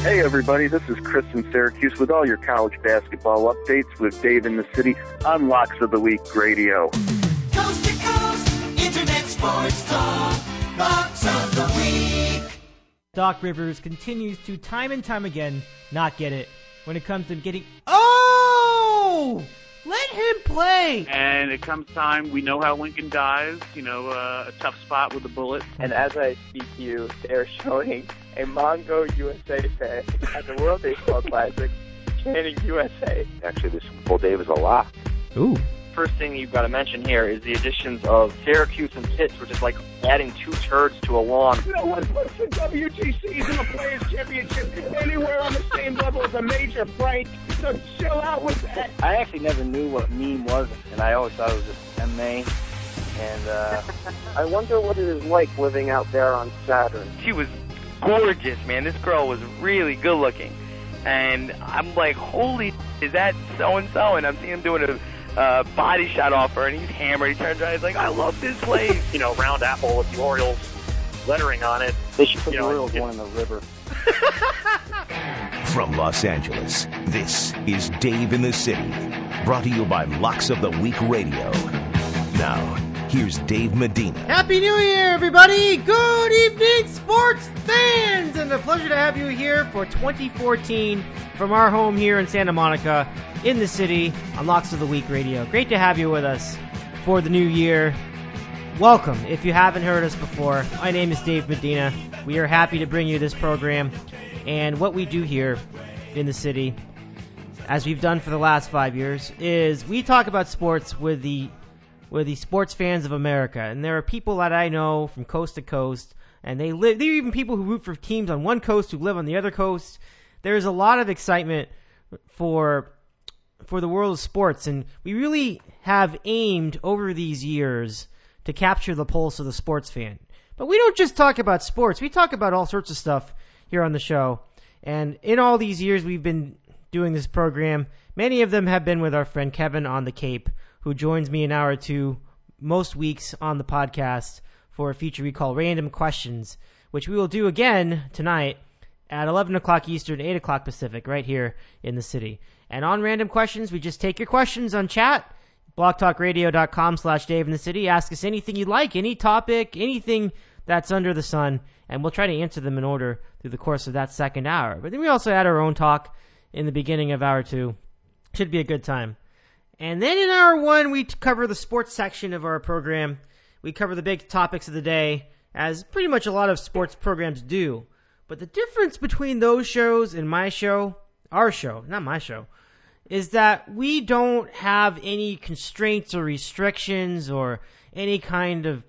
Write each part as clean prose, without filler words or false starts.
Hey everybody, this is Chris in Syracuse with all your college basketball updates with Dave in the City on Locks of the Week Radio. Coast to coast, internet sports talk, Locks of the Week. Doc Rivers continues to time and time again not get it when it comes to getting... Oh! Let him play! And it comes time, we know how Lincoln dies, a tough spot with a bullet. And as I speak to you, they're showing a Mongo USA fan at the World Baseball Classic chanting USA. Actually, this Bull Dave is a lock. Ooh. First thing you've got to mention here is the additions of Syracuse and Pitts, which is like adding two turds to a lawn. You know what? What's the WGCs and the Players Championship anywhere on the same level as a major fight? So chill out with that. I actually never knew what meme was, and I always thought it was just MA. And I wonder what it is like living out there on Saturn. She was gorgeous, man. This girl was really good looking. And I'm like, holy, is that so-and-so? And I'm seeing him doing a body shot off her, and he's hammered. He turns around, he's like, I love this place. Round apple with the Orioles lettering on it. They should put the Orioles one in the river. From Los Angeles, this is Dave in the City, brought to you by Locks of the Week Radio. Now, here's Dave Medina. Happy New Year, everybody! Good evening, sports fans! And a pleasure to have you here for 2014 from our home here in Santa Monica, in the city, on Locks of the Week Radio. Great to have you with us for the new year. Welcome. If you haven't heard us before, my name is Dave Medina. We are happy to bring you this program. And what we do here in the city, as we've done for the last 5 years, is we talk about sports with the sports fans of America. And there are people that I know from coast to coast, and there are even people who root for teams on one coast who live on the other coast. There's a lot of excitement for the world of sports, and we really have aimed over these years to capture the pulse of the sports fan. But we don't just talk about sports. We talk about all sorts of stuff here on the show. And in all these years we've been doing this program, many of them have been with our friend Kevin on the Cape, who joins me an hour or two most weeks on the podcast for a feature we call Random Questions, which we will do again tonight at 11 o'clock Eastern, 8 o'clock Pacific, right here in the city. And on Random Questions, we just take your questions on chat, blogtalkradio.com/Dave in the City. Ask us anything you'd like, any topic, anything that's under the sun, and we'll try to answer them in order through the course of that second hour. But then we also add our own talk in the beginning of hour two. Should be a good time. And then in hour one, we cover the sports section of our program. We cover the big topics of the day, as pretty much a lot of sports programs do. But the difference between those shows and my show, our show, not my show, is that we don't have any constraints or restrictions or any kind of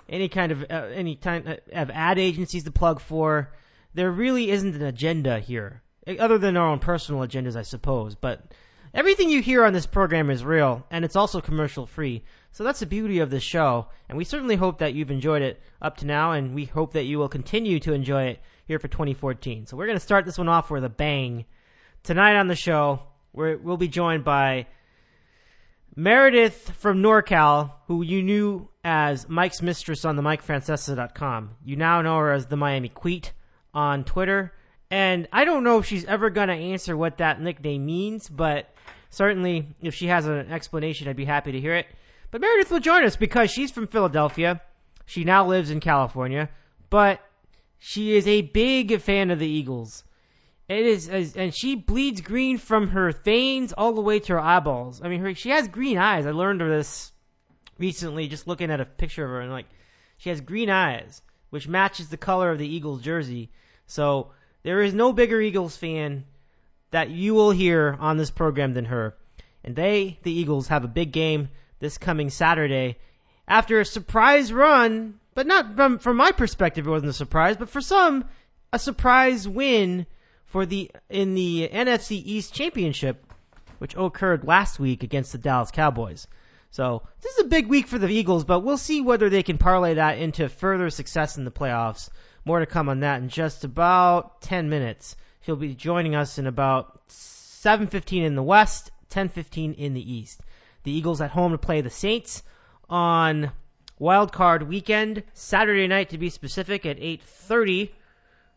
ad agencies to plug for. There really isn't an agenda here, other than our own personal agendas, I suppose. But everything you hear on this program is real, and it's also commercial free. So that's the beauty of this show, and we certainly hope that you've enjoyed it up to now, and we hope that you will continue to enjoy it here for 2014. So we're going to start this one off with a bang. Tonight on the show, we'll be joined by Meredith from NorCal, who you knew as Mike's mistress on the MikeFrancesa.com. You now know her as the Miami Queet on Twitter. And I don't know if she's ever going to answer what that nickname means, but certainly if she has an explanation, I'd be happy to hear it. But Meredith will join us because she's from Philadelphia. She now lives in California, but she is a big fan of the Eagles. And she bleeds green from her veins all the way to her eyeballs. I mean, she has green eyes. I learned of this recently just looking at a picture of her, and she has green eyes, which matches the color of the Eagles jersey. So there is no bigger Eagles fan that you will hear on this program than her. And the Eagles, have a big game this coming Saturday after a surprise run, but not from my perspective, it wasn't a surprise, but for some, a surprise win in the NFC East Championship, which occurred last week against the Dallas Cowboys. So this is a big week for the Eagles, but we'll see whether they can parlay that into further success in the playoffs. More to come on that in just about 10 minutes. He'll be joining us in about 7:15 in the West, 10:15 in the East. The Eagles at home to play the Saints on Wild Card Weekend, Saturday night to be specific, at 8:30.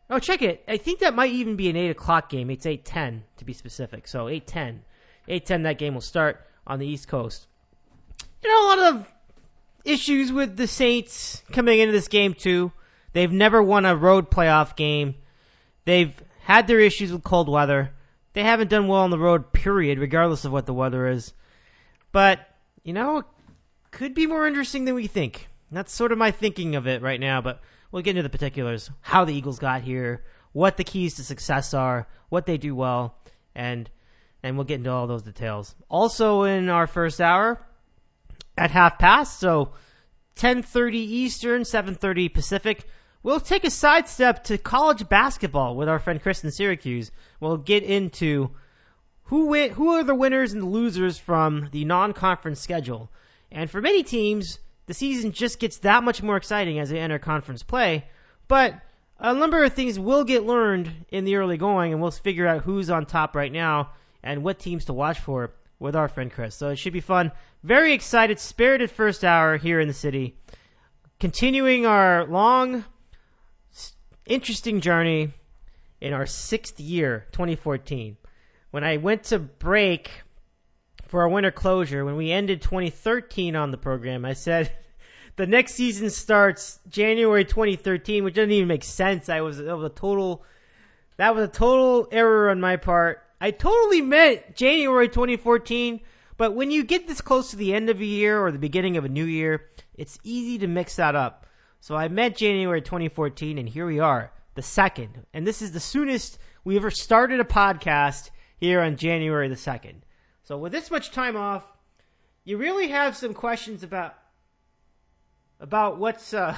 Oh, check it. I think that might even be an 8 o'clock game. It's 8:10 to be specific. So 8:10. 8:10 that game will start on the East Coast. A lot of issues with the Saints coming into this game too. They've never won a road playoff game. They've had their issues with cold weather. They haven't done well on the road, period, regardless of what the weather is. But, it could be more interesting than we think. That's sort of my thinking of it right now, but we'll get into the particulars. How the Eagles got here, what the keys to success are, what they do well, and we'll get into all those details. Also in our first hour, at half past, so 10:30 Eastern, 7:30 Pacific, we'll take a sidestep to college basketball with our friend Chris in Syracuse. We'll get into who are the winners and the losers from the non-conference schedule. And for many teams, the season just gets that much more exciting as they enter conference play. But a number of things will get learned in the early going, and we'll figure out who's on top right now and what teams to watch for with our friend Chris. So it should be fun. Very excited, spirited first hour here in the city. Continuing our long, interesting journey in our 6th year, 2014. When I went to break for our winter closure, when we ended 2013 on the program, I said the next season starts January 2013, which doesn't even make sense. That was a total error on my part. I totally meant January 2014, but when you get this close to the end of a year or the beginning of a new year, it's easy to mix that up. So I meant January 2014, and here we are, the 2nd. And this is the soonest we ever started a podcast here on January the 2nd. So with this much time off, you really have some questions about what's what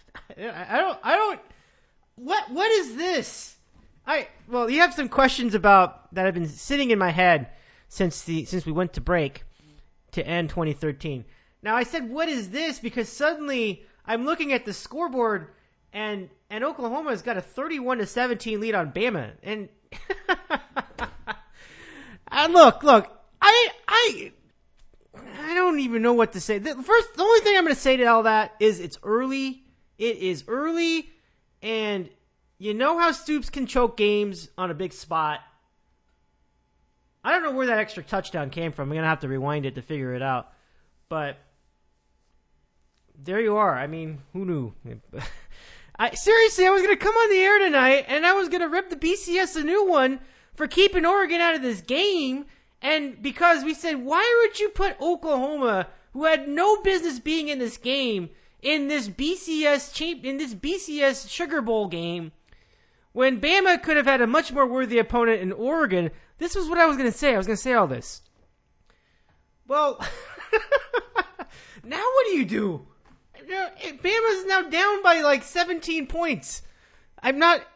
is this? You have some questions about that have been sitting in my head since we went to break to end 2013. Now I said, what is this? Because suddenly I'm looking at the scoreboard and Oklahoma's got a 31-17 lead on Bama. And look, I don't even know what to say. The only thing I'm going to say to all that is it's early. It is early, and you know how Stoops can choke games on a big spot. I don't know where that extra touchdown came from. I'm going to have to rewind it to figure it out. But there you are. I mean, who knew? Seriously, I was going to come on the air tonight, and I was going to rip the BCS a new one for keeping Oregon out of this game. And because we said, why would you put Oklahoma, who had no business being in this game, in this BCS Sugar Bowl game, when Bama could have had a much more worthy opponent in Oregon? This was what I was going to say. I was going to say all this. Well, now what do? Bama's now down by like 17 points. I'm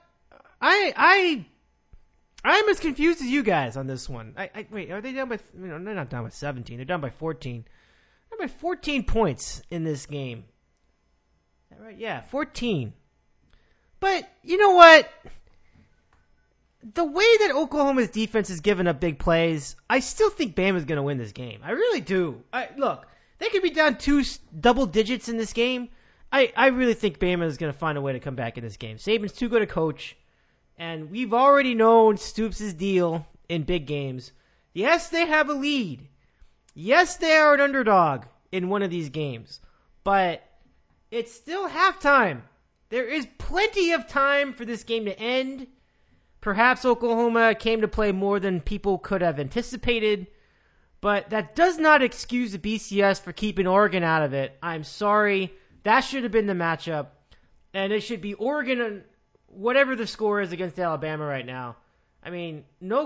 as confused as you guys on this one. Wait, are they down by? They're not down by 17. They're down by 14. They're by 14 points in this game. Is that right? Yeah, 14. But you know what? The way that Oklahoma's defense has given up big plays, I still think Bama's going to win this game. I really do. Look, they could be down 2 double digits in this game. I really think Bama is going to find a way to come back in this game. Saban's too good a coach. And we've already known Stoops' deal in big games. Yes, they have a lead. Yes, they are an underdog in one of these games. But it's still halftime. There is plenty of time for this game to end. Perhaps Oklahoma came to play more than people could have anticipated. But that does not excuse the BCS for keeping Oregon out of it. I'm sorry. That should have been the matchup. And it should be Oregon, whatever the score is against Alabama right now. Here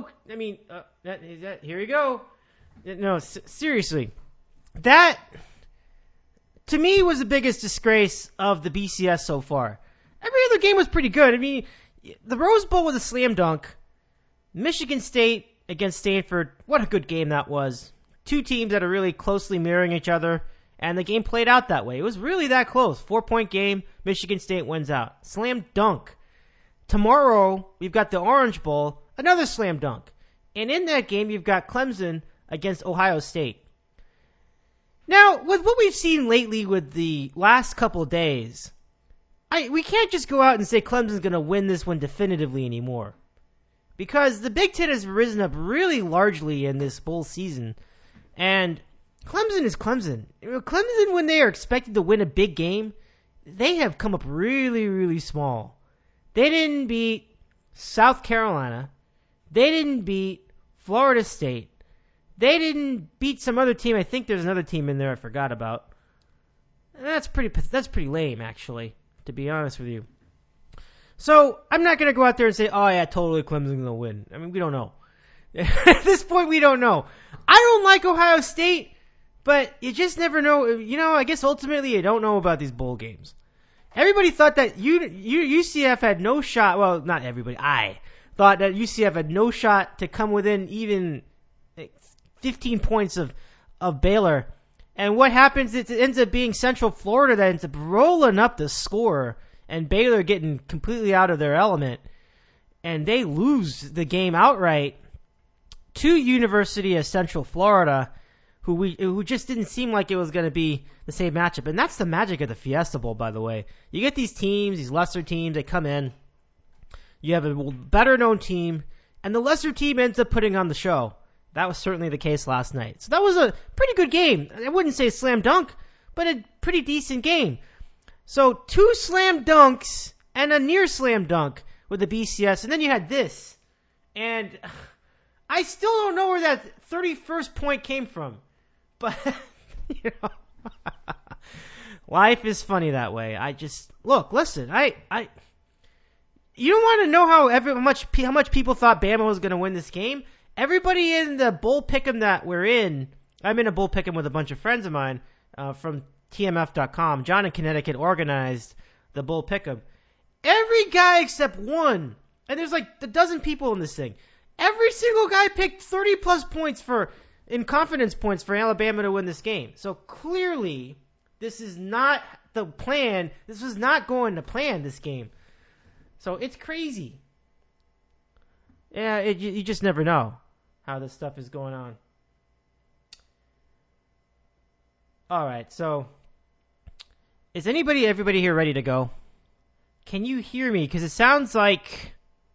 you go. No, seriously. That, to me, was the biggest disgrace of the BCS so far. Every other game was pretty good. I mean, the Rose Bowl was a slam dunk. Michigan State against Stanford, what a good game that was. Two teams that are really closely mirroring each other, and the game played out that way. It was really that close. 4-point game, Michigan State wins out. Slam dunk. Tomorrow, we've got the Orange Bowl, another slam dunk. And in that game, you've got Clemson against Ohio State. Now, with what we've seen lately with the last couple of days, we can't just go out and say Clemson's going to win this one definitively anymore. Because the Big Ten has risen up really largely in this bowl season. And Clemson is Clemson. Clemson, when they are expected to win a big game, they have come up really, really small. They didn't beat South Carolina. They didn't beat Florida State. They didn't beat some other team. I think there's another team in there I forgot about. And that's pretty lame, actually, to be honest with you. So I'm not going to go out there and say, oh, yeah, totally Clemson's going to win. I mean, we don't know. At this point, we don't know. I don't like Ohio State, but you just never know. You know, I guess ultimately you don't know about these bowl games. Everybody thought that UCF had no shot. Well, not everybody. I thought that UCF had no shot to come within even 15 points of Baylor. And what happens, it ends up being Central Florida that ends up rolling up the score and Baylor getting completely out of their element. And they lose the game outright to University of Central Florida, who just didn't seem like it was going to be the same matchup. And that's the magic of the Fiesta Bowl, by the way. You get these teams, these lesser teams, they come in. You have a better-known team, and the lesser team ends up putting on the show. That was certainly the case last night. So that was a pretty good game. I wouldn't say slam dunk, but a pretty decent game. So 2 slam dunks and a near slam dunk with the BCS, and then you had this. And I still don't know where that 31st point came from. But, you know, life is funny that way. Listen, you don't want to know how much people thought Bama was going to win this game. Everybody in the bowl pick'em that we're in, I'm in a bowl pick'em with a bunch of friends of mine from TMF.com. John in Connecticut organized the bowl pick'em. Every guy except one, and there's like a dozen people in this thing. Every single guy picked 30 plus points in confidence points for Alabama to win this game. So clearly, this is not the plan. This was not going to plan, this game. So it's crazy. Yeah, you just never know how this stuff is going on. All right, so is everybody here ready to go? Can you hear me? Because it sounds like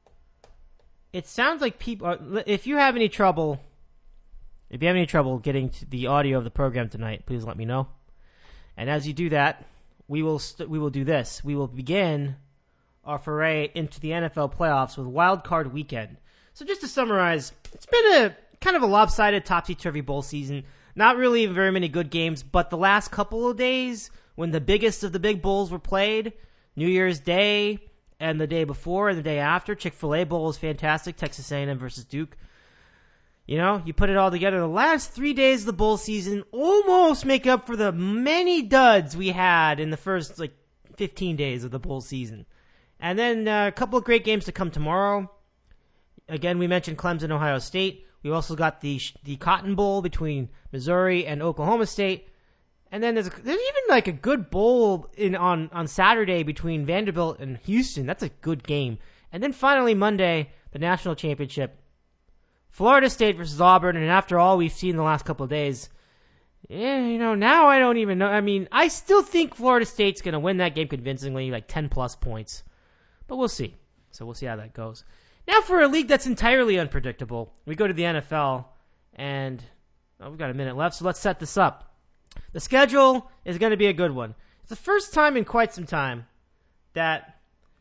people. If you have any trouble getting to the audio of the program tonight, please let me know. And as you do that, we will do this. We will begin our foray into the NFL playoffs with Wild Card Weekend. So just to summarize, it's been a kind of a lopsided topsy-turvy bowl season. Not really very many good games, but the last couple of days when the biggest of the big bowls were played, New Year's Day and the day before and the day after, Chick-fil-A Bowl was fantastic, Texas A&M versus Duke. You know, you put it all together, the last 3 days of the bowl season almost make up for the many duds we had in the first 15 days of the bowl season. And then a couple of great games to come tomorrow. Again, we mentioned Clemson, Ohio State. We also got the Cotton Bowl between Missouri and Oklahoma State. And then there's even a good bowl on Saturday between Vanderbilt and Houston. That's a good game. And then finally Monday, the national championship. Florida State versus Auburn. And after all we've seen the last couple of days, now I don't even know. I mean, I still think Florida State's going to win that game convincingly, 10 plus points. But we'll see. So we'll see how that goes. Now for a league that's entirely unpredictable, we go to the NFL, and we've got a minute left, so let's set this up. The schedule is going to be a good one. It's the first time in quite some time that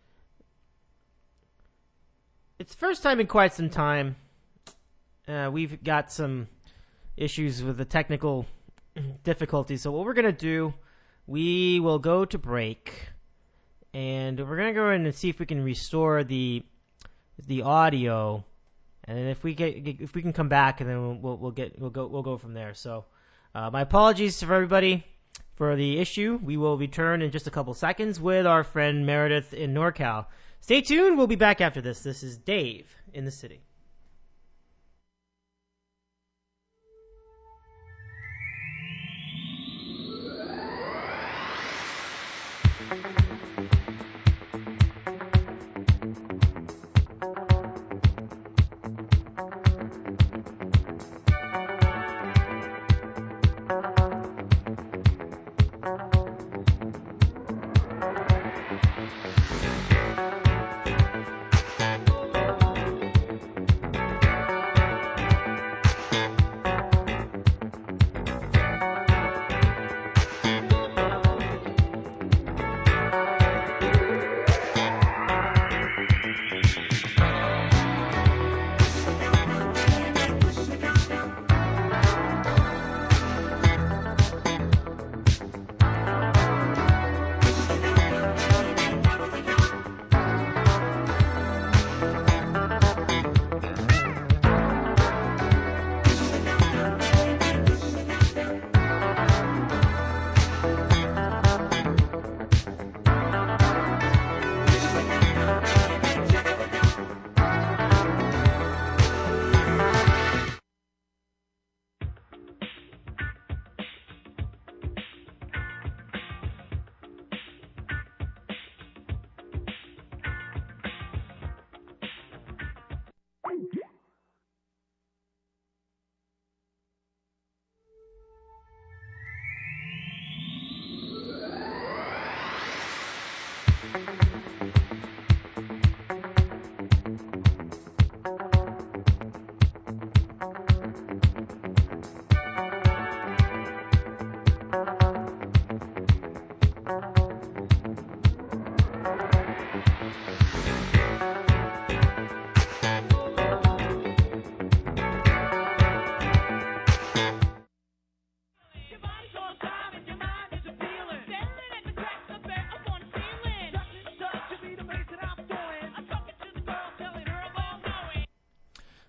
we've got some issues with the technical difficulties. So what we're going to do, we will go to break, and we're going to go in and see if we can restore the audio, and then if we can come back, and then we'll go from there. So my apologies to everybody for the issue. We will return in just a couple seconds with our friend Meredith in NorCal. Stay tuned. We'll be back after this. This is Dave in the City.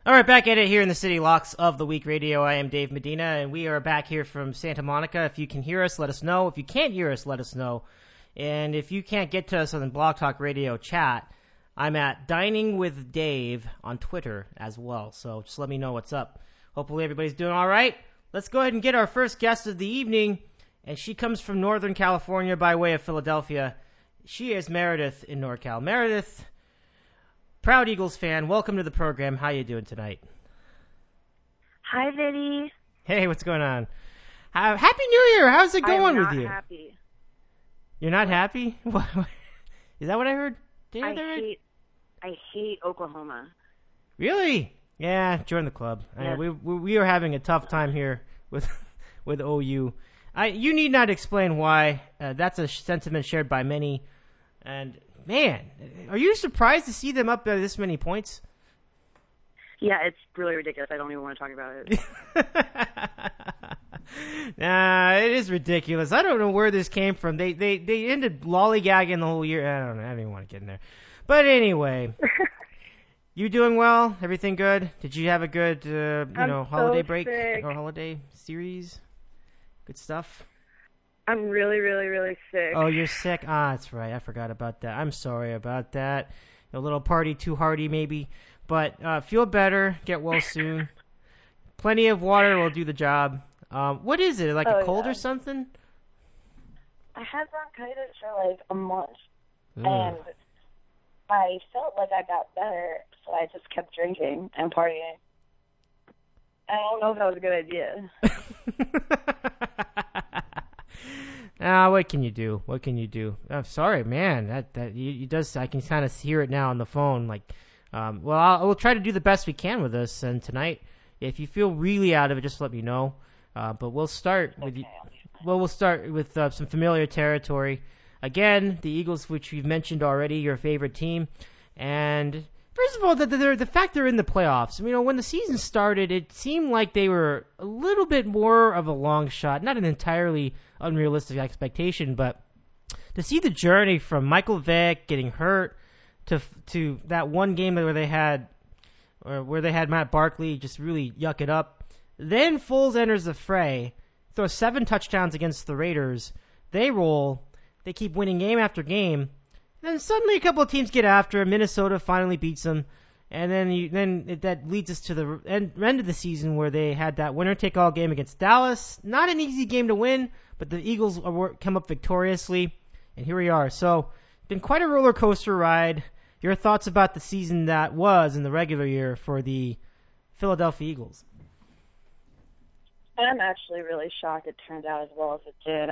All right, back at it here in the City Locks of the Week Radio. I am Dave Medina, and we are back here from Santa Monica. If you can hear us, let us know. If you can't hear us, let us know. And if you can't get to us on the Blog Talk Radio chat, I'm at Dining with Dave on Twitter as well. So just let me know what's up. Hopefully everybody's doing all right. Let's go ahead and get our first guest of the evening. And she comes from Northern California by way of Philadelphia. She is Meredith in NorCal. Meredith, proud Eagles fan. Welcome to the program. How you doing tonight? Hi, Vinny. Hey, what's going on? Happy New Year. How's it going with you? I'm not happy. You're not happy? What? Is that what I heard? Did I hear that right? I hate Oklahoma. Really? Yeah, join the club. Yes. We are having a tough time here with OU. You need not explain why. That's a sentiment shared by many. And, man, are you surprised to see them up by this many points? Yeah, it's really ridiculous. I don't even want to talk about it. Nah, it is ridiculous. I don't know where this came from. They ended lollygagging the whole year. I don't know. I don't even want to get in there. But anyway, you doing well? Everything good? Did you have a good, holiday break or holiday series? Good stuff? I'm really, really, really sick. Oh, you're sick? Ah, that's right. I forgot about that. I'm sorry about that. A little party too hardy maybe. But feel better. Get well soon. Plenty of water will do the job. What is it? Like a cold or something? I had bronchitis for like a month. And I felt like I got better, so I just kept drinking and partying. I don't know if that was a good idea. What can you do? What can you do? I'm sorry, man. That you does. I can kind of hear it now on the phone. Like, we'll try to do the best we can with this. And tonight, if you feel really out of it, just let me know. But we'll start with we'll start with some familiar territory. Again, the Eagles, which we've mentioned already, your favorite team. And first of all, the fact they're in the playoffs. When the season started, it seemed like they were a little bit more of a long shot. Not an entirely unrealistic expectation, but to see the journey from Michael Vick getting hurt to that one game where they had Matt Barkley just really yuck it up. Then Foles enters the fray, throws 7 touchdowns against the Raiders. They roll. They keep winning game after game. Then suddenly a couple of teams get after him. Minnesota finally beats them. And then that leads us to the end of the season where they had that winner-take-all game against Dallas. Not an easy game to win, but the Eagles come up victoriously. And here we are. So, been quite a roller coaster ride. Your thoughts about the season that was in the regular year for the Philadelphia Eagles? I'm actually really shocked it turned out as well as it did.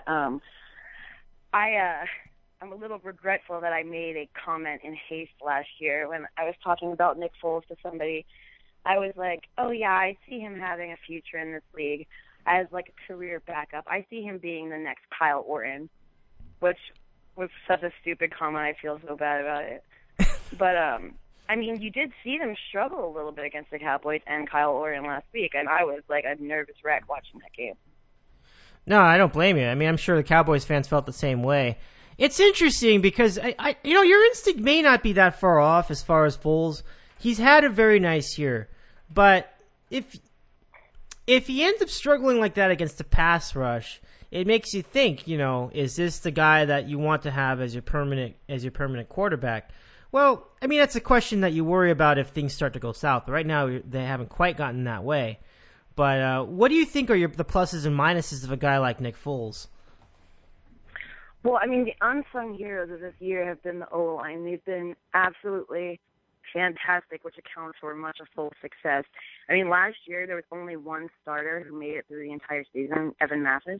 I'm a little regretful that I made a comment in haste last year when I was talking about Nick Foles to somebody. I was like, oh yeah, I see him having a future in this league as like a career backup. I see him being the next Kyle Orton, which was such a stupid comment. I feel so bad about it. But, you did see them struggle a little bit against the Cowboys and Kyle Orton last week, and I was like a nervous wreck watching that game. No, I don't blame you. I'm sure the Cowboys fans felt the same way. It's interesting because your instinct may not be that far off as far as Foles. He's had a very nice year, but if he ends up struggling like that against the pass rush, it makes you think, is this the guy that you want to have as your permanent quarterback? Well, that's a question that you worry about if things start to go south. But right now, they haven't quite gotten that way. But what do you think are the pluses and minuses of a guy like Nick Foles? Well, the unsung heroes of this year have been the O-line. They've been absolutely fantastic, which accounts for much of Foles' success. Last year there was only one starter who made it through the entire season, Evan Mathis.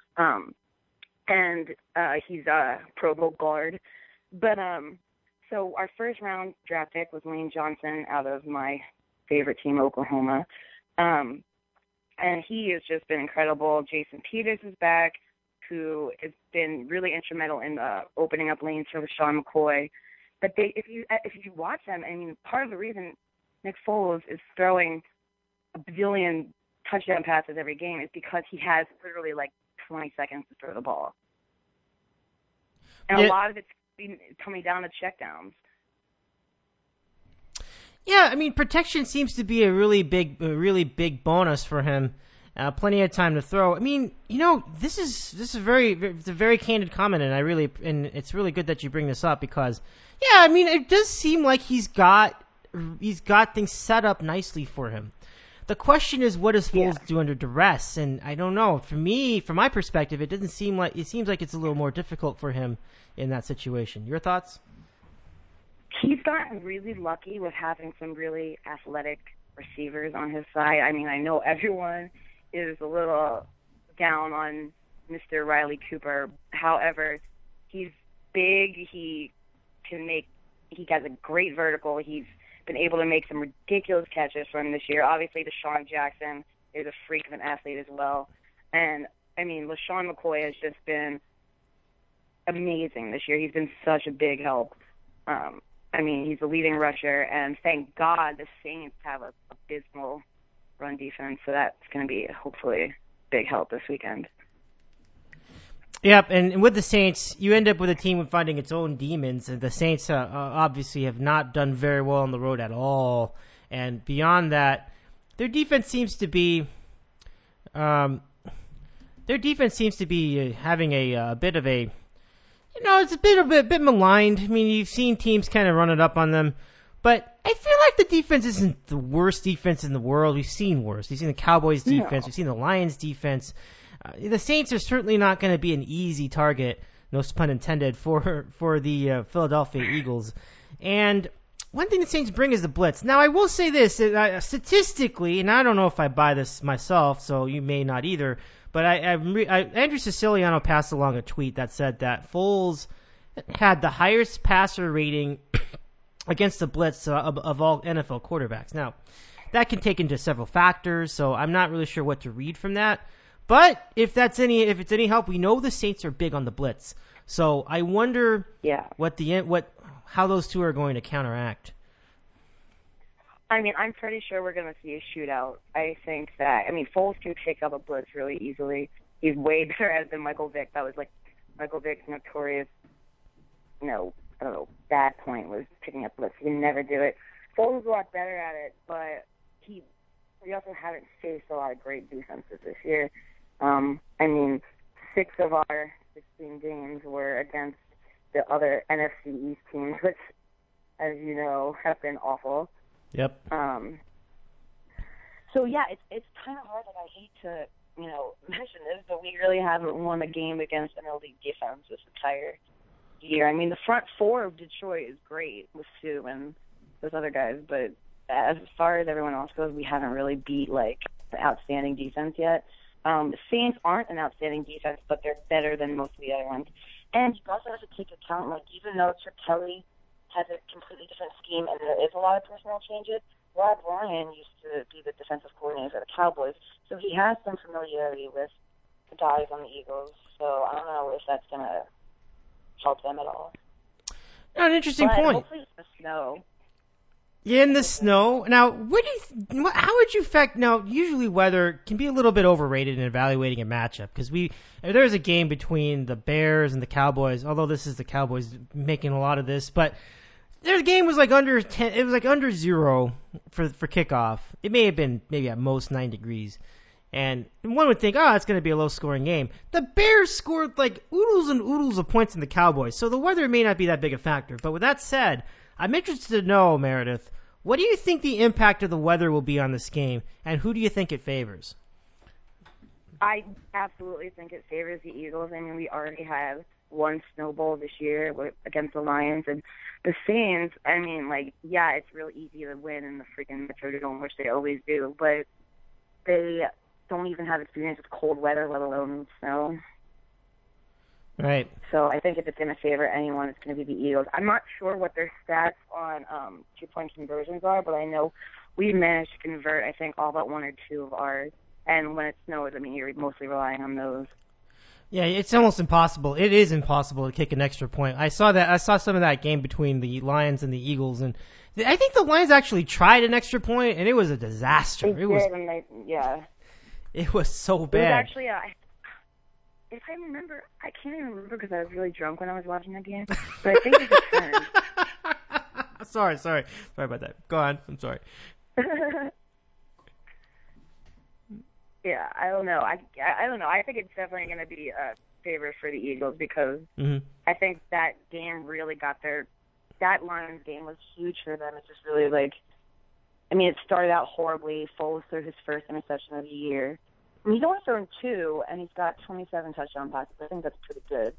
And he's a Pro Bowl guard. But so our first-round draft pick was Lane Johnson out of my favorite team, Oklahoma. And he has just been incredible. Jason Peters is back, who has been really instrumental in opening up lanes for LaShawn McCoy. But if you watch them, part of the reason Nick Foles is throwing a billion touchdown passes every game is because he has literally like 20 seconds to throw the ball. And a lot of it's coming down to checkdowns. Yeah, I mean, protection seems to be a really big bonus for him. Plenty of time to throw. I mean, this is a very candid comment, and it's really good that you bring this up because, yeah, I mean, it does seem like he's got things set up nicely for him. The question is, what does Foles do under duress? And I don't know. For me, from my perspective, it seems like it's a little more difficult for him in that situation. Your thoughts? He's gotten really lucky with having some really athletic receivers on his side. I mean, I know everyone is a little down on Mr. Riley Cooper. However, he's big. He has a great vertical. He's been able to make some ridiculous catches for him this year. Obviously, Deshaun Jackson is a freak of an athlete as well. And, I mean, LaShawn McCoy has just been amazing this year. He's been such a big help. I mean, he's the leading rusher, and thank God the Saints have a abysmal run defense, so that's going to be hopefully a big help this weekend. Yep, and with the Saints, you end up with a team finding its own demons, and the Saints obviously have not done very well on the road at all. And beyond that, their defense seems to be having a bit of a, it's a bit maligned. I mean, you've seen teams kind of run it up on them, but I feel like the defense isn't the worst defense in the world. We've seen worse. We've seen the Cowboys' defense. We've seen the Lions' defense. The Saints are certainly not going to be an easy target, no pun intended, for the Philadelphia Eagles. And one thing the Saints bring is the blitz. Now, I will say this, statistically, and I don't know if I buy this myself, so you may not either, but Andrew Siciliano passed along a tweet that said that Foles had the highest passer rating against the blitz of all NFL quarterbacks. Now, that can take into several factors, so I'm not really sure what to read from that. But if it's any help, we know the Saints are big on the blitz. So I wonder how those two are going to counteract. I mean, I'm pretty sure we're going to see a shootout. I think that, Foles can pick up a blitz really easily. He's way better at it than Michael Vick. That was like Michael Vick's notorious, bad point was picking up blitz. He can never do it. Foles is a lot better at it, but we also haven't faced a lot of great defenses this year. 6 of our 16 games were against the other NFC East teams, which, as you know, have been awful. Yep. So yeah, it's kind of hard. Like, I hate to, mention this, but we really haven't won a game against an elite defense this entire year. I mean, the front four of Detroit is great with Sue and those other guys, but as far as everyone else goes, we haven't really beat like the outstanding defense yet. The Saints aren't an outstanding defense, but they're better than most of the other ones. And you also have to take account, like, even though Chip Kelly has a completely different scheme and there is a lot of personnel changes, Rob Ryan used to be the defensive coordinator for the Cowboys, so he has some familiarity with the guys on the Eagles. So I don't know if that's going to help them at all. An interesting point. Hopefully it's the snow. Yeah, in the snow. Now, how would you affect? Now, usually weather can be a little bit overrated in evaluating a matchup because there's a game between the Bears and the Cowboys. Although this is the Cowboys making a lot of this, but their game was like under 10. It was like under 0 for kickoff. It may have been maybe at most 9 degrees, and one would think, it's going to be a low-scoring game. The Bears scored like oodles and oodles of points in the Cowboys, so the weather may not be that big a factor. But with that said, I'm interested to know, Meredith, what do you think the impact of the weather will be on this game, and who do you think it favors? I absolutely think it favors the Eagles. I mean, we already have one Snow Bowl this year against the Lions, and the Saints, it's real easy to win in the freaking Metrodome, which they always do, but they don't even have experience with cold weather, let alone snow. Right. So I think if it's going to favor anyone, it's going to be the Eagles. I'm not sure what their stats on 2-point conversions are, but I know we've managed to convert, I think, all but 1 or 2 of ours. And when it snows, you're mostly relying on those. Yeah, it's almost impossible. It is impossible to kick an extra point. I saw some of that game between the Lions and the Eagles, and I think the Lions actually tried an extra point, and it was a disaster. It was so bad. It was actually if I remember, I can't even remember because I was really drunk when I was watching that game, but I think it was a turn. Sorry about that. Go on. I'm sorry. Yeah, I don't know. I don't know. I think it's definitely going to be a favor for the Eagles because I think that game really that Lions game was huge for them. It's just really it started out horribly. Foles threw his first interception of the year. I mean, he's only thrown 2, and he's got 27 touchdown passes. I think that's pretty good.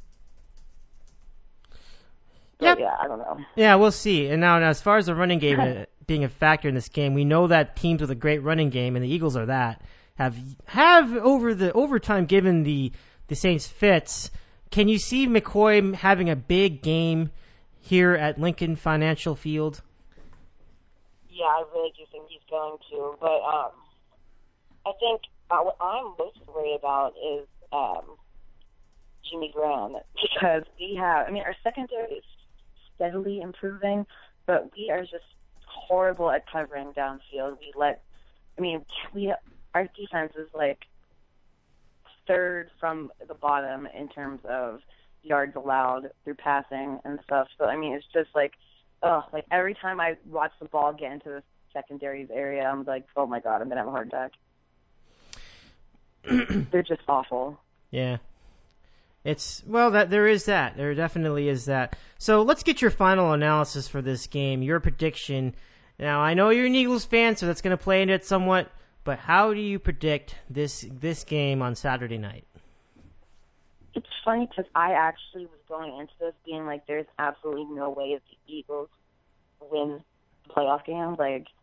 But, yeah, I don't know. Yeah, we'll see. And now as far as the running game being a factor in this game, we know that teams with a great running game, and the Eagles are that, have over time given the Saints fits. Can you see McCoy having a big game here at Lincoln Financial Field? Yeah, I really do think he's going to. But I think what I'm most worried about is Jimmy Graham because our secondary is steadily improving, but we are just horrible at covering downfield. Our defense is third from the bottom in terms of yards allowed through passing and stuff. So it's just every time I watch the ball get into the secondaries area, I'm like, oh my god, I'm gonna have a heart attack. They're just awful. Yeah. There is that. There definitely is that. So let's get your final analysis for this game, your prediction. Now, I know you're an Eagles fan, so that's going to play into it somewhat, but how do you predict this game on Saturday night? It's funny because I actually was going into this being like, there's absolutely no way that the Eagles win the playoff game.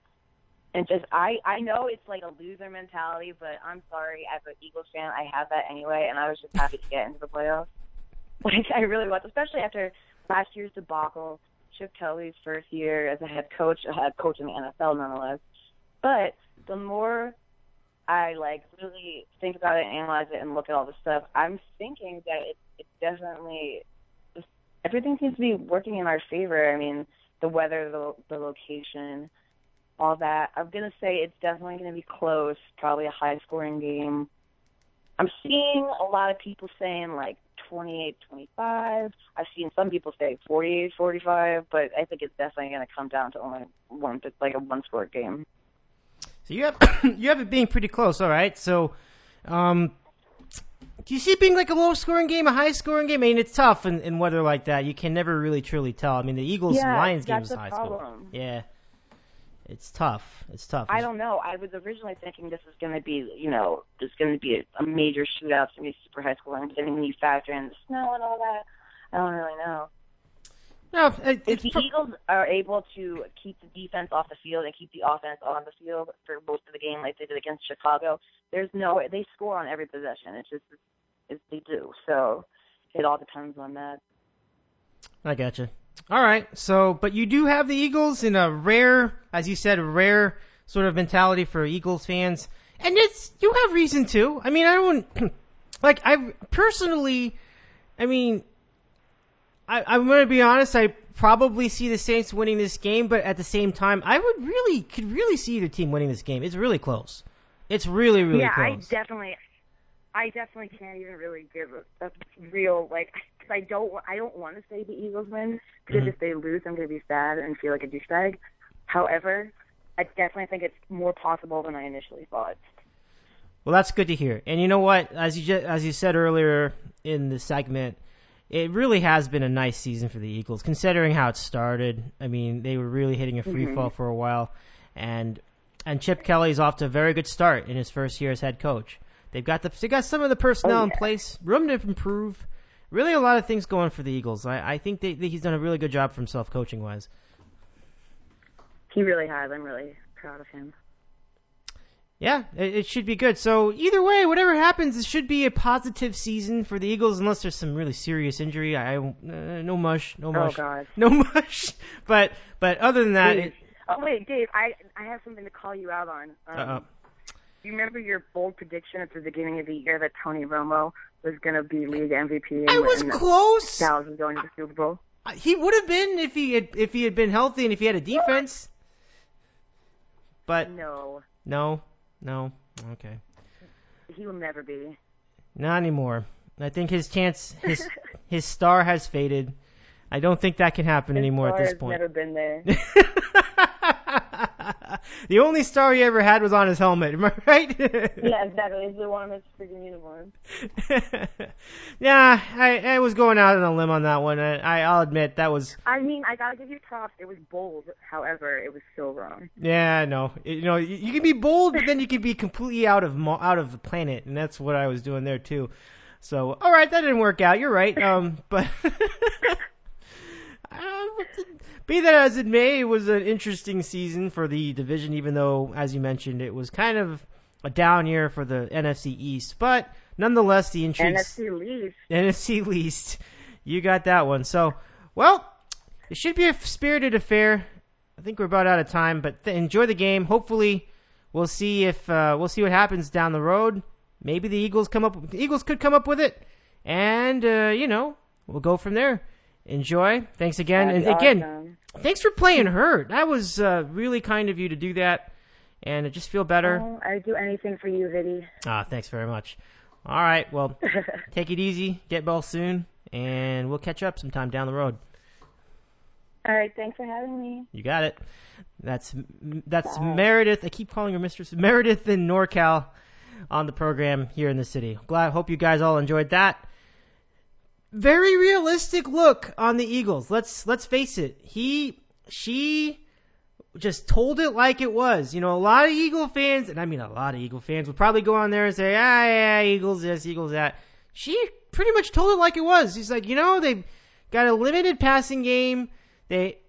I know it's a loser mentality, but I'm sorry, as an Eagles fan, I have that anyway, and I was just happy to get into the playoffs. I really was, especially after last year's debacle, Chip Kelly's first year as a head coach in the NFL nonetheless. But the more I really think about it, analyze it, and look at all the stuff, I'm thinking that it definitely everything seems to be working in our favor. The weather, the location, all that. I'm gonna say it's definitely gonna be close, probably a high-scoring game. I'm seeing a lot of people saying 28-25. I've seen some people say 48-45, but I think it's definitely gonna come down to only a one-score game. So you have it being pretty close, all right. So, do you see it being a low-scoring game, a high-scoring game? It's tough in weather like that. You can never really truly tell. The Eagles-Lions game is high-scoring. Yeah, it's tough. I don't know. I was originally thinking this was going to be, there's going to be a major shootout. It's going to be super high-scoring. But then when you factor in the snow and all that, I don't really know. No, if the Eagles are able to keep the defense off the field and keep the offense on the field for most of the game like they did against Chicago, there's no way. They score on every possession. It's just they do. So it all depends on that. I gotcha. All right. So, but you do have the Eagles in a rare, as you said, rare sort of mentality for Eagles fans. And you have reason to. I don't, I personally, I'm going to be honest, I probably see the Saints winning this game, but at the same time, I could really see either team winning this game. It's really close. It's really, really close. I definitely can't even really give a real, because I don't want to say the Eagles win, because if they lose, I'm going to be sad and feel like a douchebag. However, I definitely think it's more possible than I initially thought. Well, that's good to hear. And you know what? As you said earlier in the segment, it really has been a nice season for the Eagles, considering how it started. They were really hitting a free fall for a while, and Chip Kelly's off to a very good start in his first year as head coach. They got some of the personnel in place, room to improve. Really, a lot of things going for the Eagles. I think he's done a really good job for himself, coaching wise. He really has. I'm really proud of him. Yeah, it should be good. So either way, whatever happens, it should be a positive season for the Eagles, unless there's some really serious injury. No mush. Oh God, no mush. But other than that, Dave. Dave, I have something to call you out on. Do you remember your bold prediction at the beginning of the year that Tony Romo was going to be league MVP? I was close. Dallas was going to the Super Bowl. He would have been if he had been healthy and if he had a defense. But no. Okay. He will never be. Not anymore. I think his star has faded. I don't think that can happen anymore at this point. Never been there. The only star he ever had was on his helmet. Am I right? Yeah, exactly. It's the one on his freaking uniform. Yeah, I was going out on a limb on that one. I'll admit that was. I mean, I gotta give you props. It was bold. However, it was so wrong. Yeah, no. You can be bold, but then you can be completely out of the planet, and that's what I was doing there too. So, all right, that didn't work out. You're right. But. Be that as it may, it was an interesting season for the division, even though, as you mentioned, it was kind of a down year for the NFC East. But nonetheless, the intrigue. NFC least. You got that one. So, well, it should be a spirited affair. I think we're about out of time, but enjoy the game. Hopefully, we'll see what happens down the road. Maybe the Eagles could come up with it, and we'll go from there. Enjoy. Thanks again. And again, thanks for playing Hurt. That was really kind of you to do that. And I just feel better. Oh, I'd do anything for you, Viddy. Thanks very much. All right. Well, take it easy. Get well soon. And we'll catch up sometime down the road. All right. Thanks for having me. You got it. That's Meredith. I keep calling her Mistress Meredith in NorCal on the program here in the city. Hope you guys all enjoyed that. Very realistic look on the Eagles. Let's face it. She just told it like it was. A lot of Eagle fans, and I mean a lot of Eagle fans, would probably go on there and say, yeah, Eagles this, Eagles that. She pretty much told it like it was. She's like, they've got a limited passing game. Foles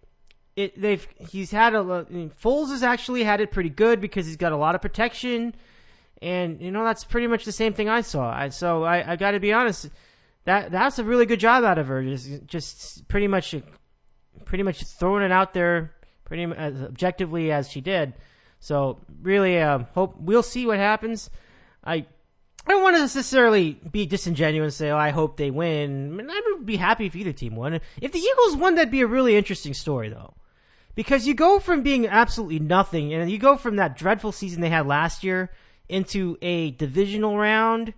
has actually had it pretty good because he's got a lot of protection, and that's pretty much the same thing I saw. I got to be honest. That's a really good job out of her. Just pretty much throwing it out there, pretty much as objectively as she did. So really, hope we'll see what happens. I don't want to necessarily be disingenuous and say, I hope they win. I mean, I would be happy if either team won. If the Eagles won, that'd be a really interesting story, though, because you go from being absolutely nothing, and you go from that dreadful season they had last year into a divisional round.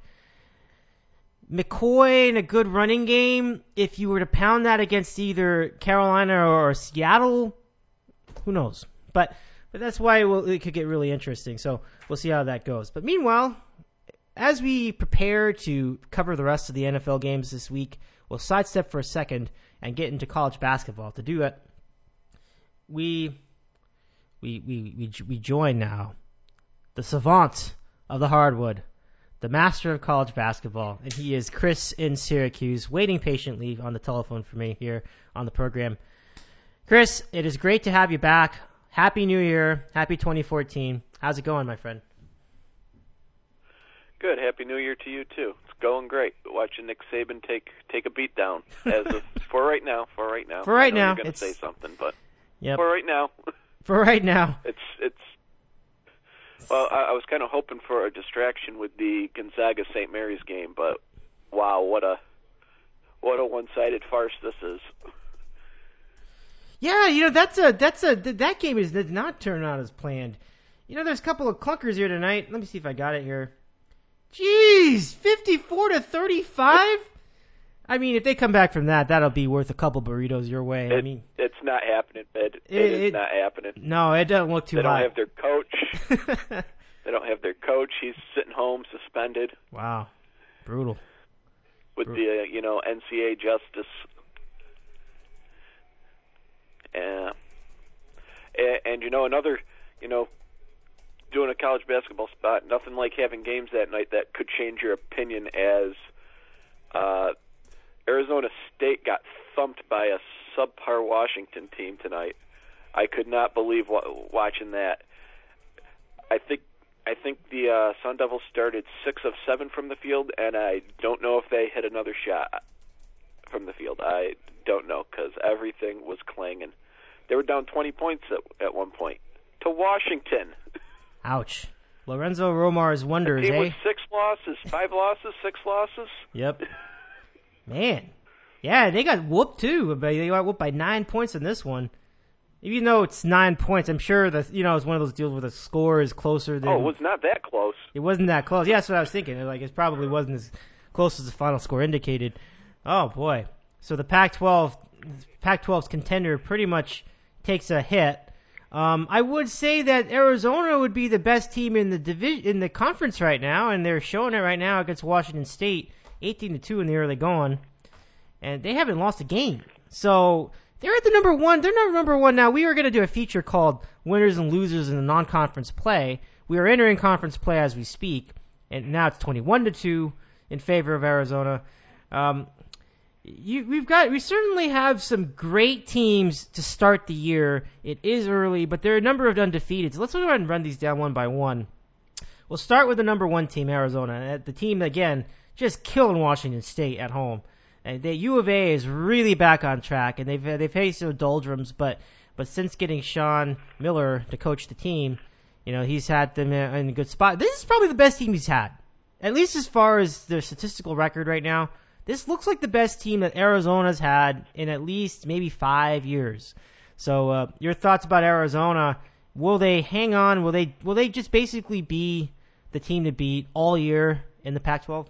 McCoy in a good running game, if you were to pound that against either Carolina or Seattle, who knows? But that's why it could get really interesting. So we'll see how that goes. But meanwhile, as we prepare to cover the rest of the NFL games this week, we'll sidestep for a second and get into college basketball. To do it, we join now the savant of the hardwood, the master of college basketball, and he is Chris in Syracuse, waiting patiently on the telephone for me here on the program. Chris, it is great to have you back. Happy New Year. Happy 2014. How's it going, my friend? Good. Happy New Year to you, too. It's going great. Watching Nick Saban take a beat down for right now. For right now. You're going to say something, but for right now. For right now. It's Well, I was kind of hoping for a distraction with the Gonzaga St. Mary's game, but wow, what a one-sided farce this is. Yeah, that game did not turn out as planned. There's a couple of clunkers here tonight. Let me see if I got it here. Jeez, 54-35. I mean, if they come back from that, that'll be worth a couple burritos your way. It's not happening, Ed. It is not happening. No, it doesn't look too hot. They don't have their coach. They don't have their coach. He's sitting home suspended. Wow, brutal. With the NCAA justice. And another doing a college basketball spot, nothing like having games that night that could change your opinion, as Arizona State got thumped by a subpar Washington team tonight. I could not believe watching that. I think the Sun Devils started 6 of 7 from the field, and I don't know if they hit another shot from the field. I don't know, because everything was clanging. They were down 20 points at one point to Washington. Ouch. Lorenzo Romar's wonders, team with 6 losses, 5 losses, 6 losses. Yep. Man. Yeah, they got whooped too. They got whooped by 9 points in this one. Even though it's 9 points, I'm sure that it's one of those deals where the score is closer than. Oh, it was not that close. It wasn't that close. Yeah, that's what I was thinking. It probably wasn't as close as the final score indicated. Oh boy. So the Pac-12 Pac-12's contender pretty much takes a hit. I would say that Arizona would be the best team in the division, in the conference right now, and they're showing it right now against Washington State, 18-2 in the early going, and they haven't lost a game. So they're at the number one. They're number one now. We are going to do a feature called Winners and Losers in the non-conference play. We are entering conference play as we speak, and now it's 21-2 in favor of Arizona. We certainly have some great teams to start the year. It is early, but there are a number of undefeateds. Let's go ahead and run these down one by one. We'll start with the number one team, Arizona. The team, again, just killing Washington State at home. The U of A is really back on track, and they've faced some doldrums, but since getting Sean Miller to coach the team, he's had them in a good spot. This is probably the best team he's had, at least as far as their statistical record right now. This looks like the best team that Arizona's had in at least maybe 5 years. So, your thoughts about Arizona? Will they hang on? Will they just basically be the team to beat all year in the Pac-12?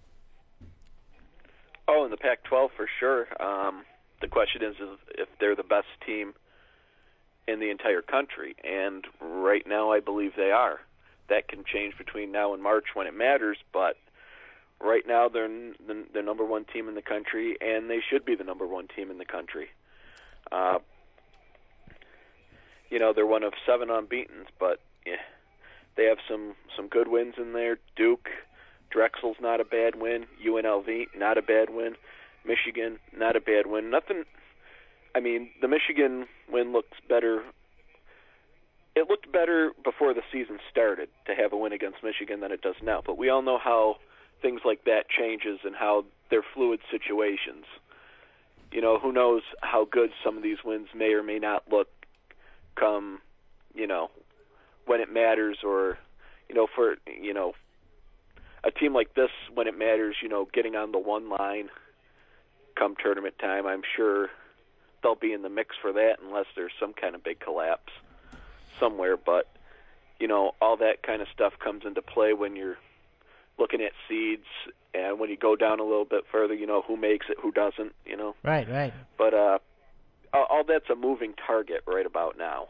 Oh, in the Pac-12 for sure. The question is if they're the best team in the entire country, and right now I believe they are. That can change between now and March when it matters, but right now they're the number one team in the country, and they should be the number one team in the country. They're one of 7 unbeatens, but they have some good wins in there. Duke, Drexel's not a bad win. UNLV, not a bad win. Michigan, not a bad win. The Michigan win looks better. It looked better before the season started to have a win against Michigan than it does now, but we all know how things like that changes and how they're fluid situations. Who knows how good some of these wins may or may not look come, when it matters, or, for, a team like this, when it matters, getting on the one line come tournament time, I'm sure they'll be in the mix for that unless there's some kind of big collapse somewhere. But, all that kind of stuff comes into play when you're looking at seeds, and when you go down a little bit further, who makes it, who doesn't, Right. But all that's a moving target right about now.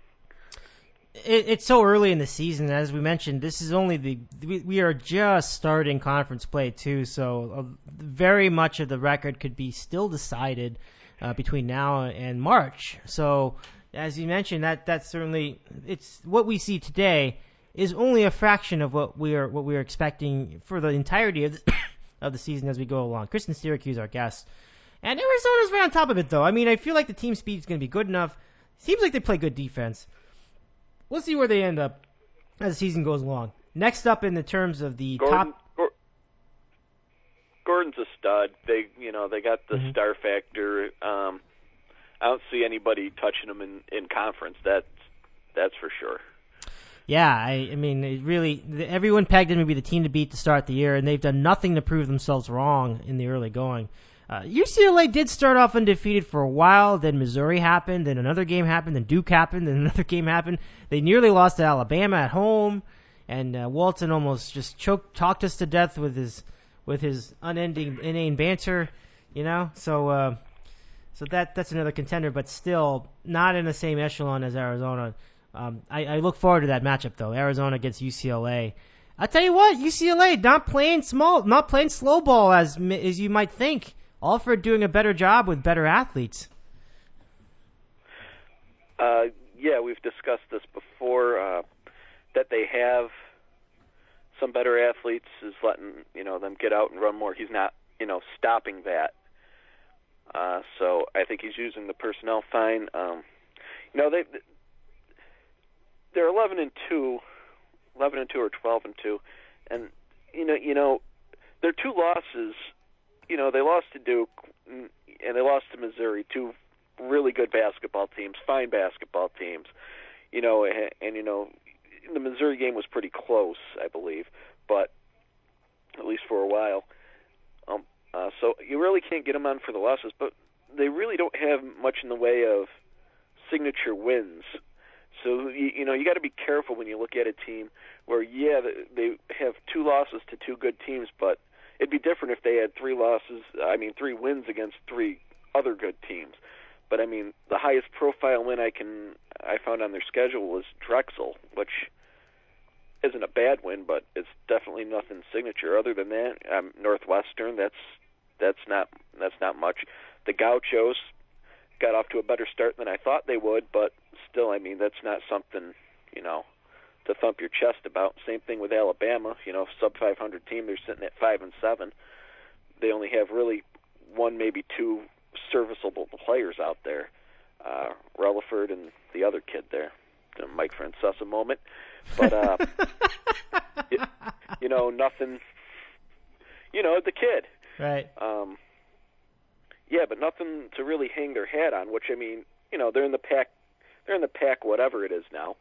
It's so early in the season, as we mentioned. This is only we are just starting conference play too, so very much of the record could be still decided between now and March. So, as you mentioned, that's certainly it's what we see today is only a fraction of what we are expecting for the entirety of the season as we go along. Kristen Syracuse, our guest, and Arizona's right on top of it, though. I feel like the team speed is going to be good enough. Seems like they play good defense. We'll see where they end up as the season goes along. Next up in the terms of the top... Gordon's a stud. They got the star factor. I don't see anybody touching him in conference. That's for sure. Yeah, it really, everyone pegged him to be the team to beat to start the year, and they've done nothing to prove themselves wrong in the early going. UCLA did start off undefeated for a while, then Missouri happened, then another game happened, then Duke happened, then another game happened. They nearly lost to Alabama at home, and Walton almost just talked us to death with his unending inane banter, So that's another contender, but still not in the same echelon as Arizona. I look forward to that matchup, though. Arizona against UCLA. I'll tell you what, UCLA not playing slow ball as you might think. Alford doing a better job with better athletes. Yeah, we've discussed this before. That they have some better athletes is letting them get out and run more. He's not stopping that. So I think he's using the personnel fine. They're 11-2 or 12-2, and their 2 losses. They lost to Duke and they lost to Missouri, 2 really good basketball teams, fine basketball teams. The Missouri game was pretty close, I believe, but at least for a while. So you really can't get them on for the losses, but they really don't have much in the way of signature wins. So, you got to be careful when you look at a team where, they have 2 losses to 2 good teams, but it'd be different if they had 3 wins against 3 other good teams. But I mean, the highest profile win I found on their schedule was Drexel, which isn't a bad win, but it's definitely nothing signature. Other than that, Northwestern, that's not much. The Gauchos got off to a better start than I thought they would, but still, I mean, that's not something, to thump your chest about. Same thing with Alabama, sub 500 team. They're sitting at 5-7. They only have really one, maybe two serviceable players out there, Relaford and the other kid there, the Mike Francesa moment. But nothing. The kid. Right. Yeah, but nothing to really hang their hat on. Which I mean, they're in the pack. They're in the pack, whatever it is now.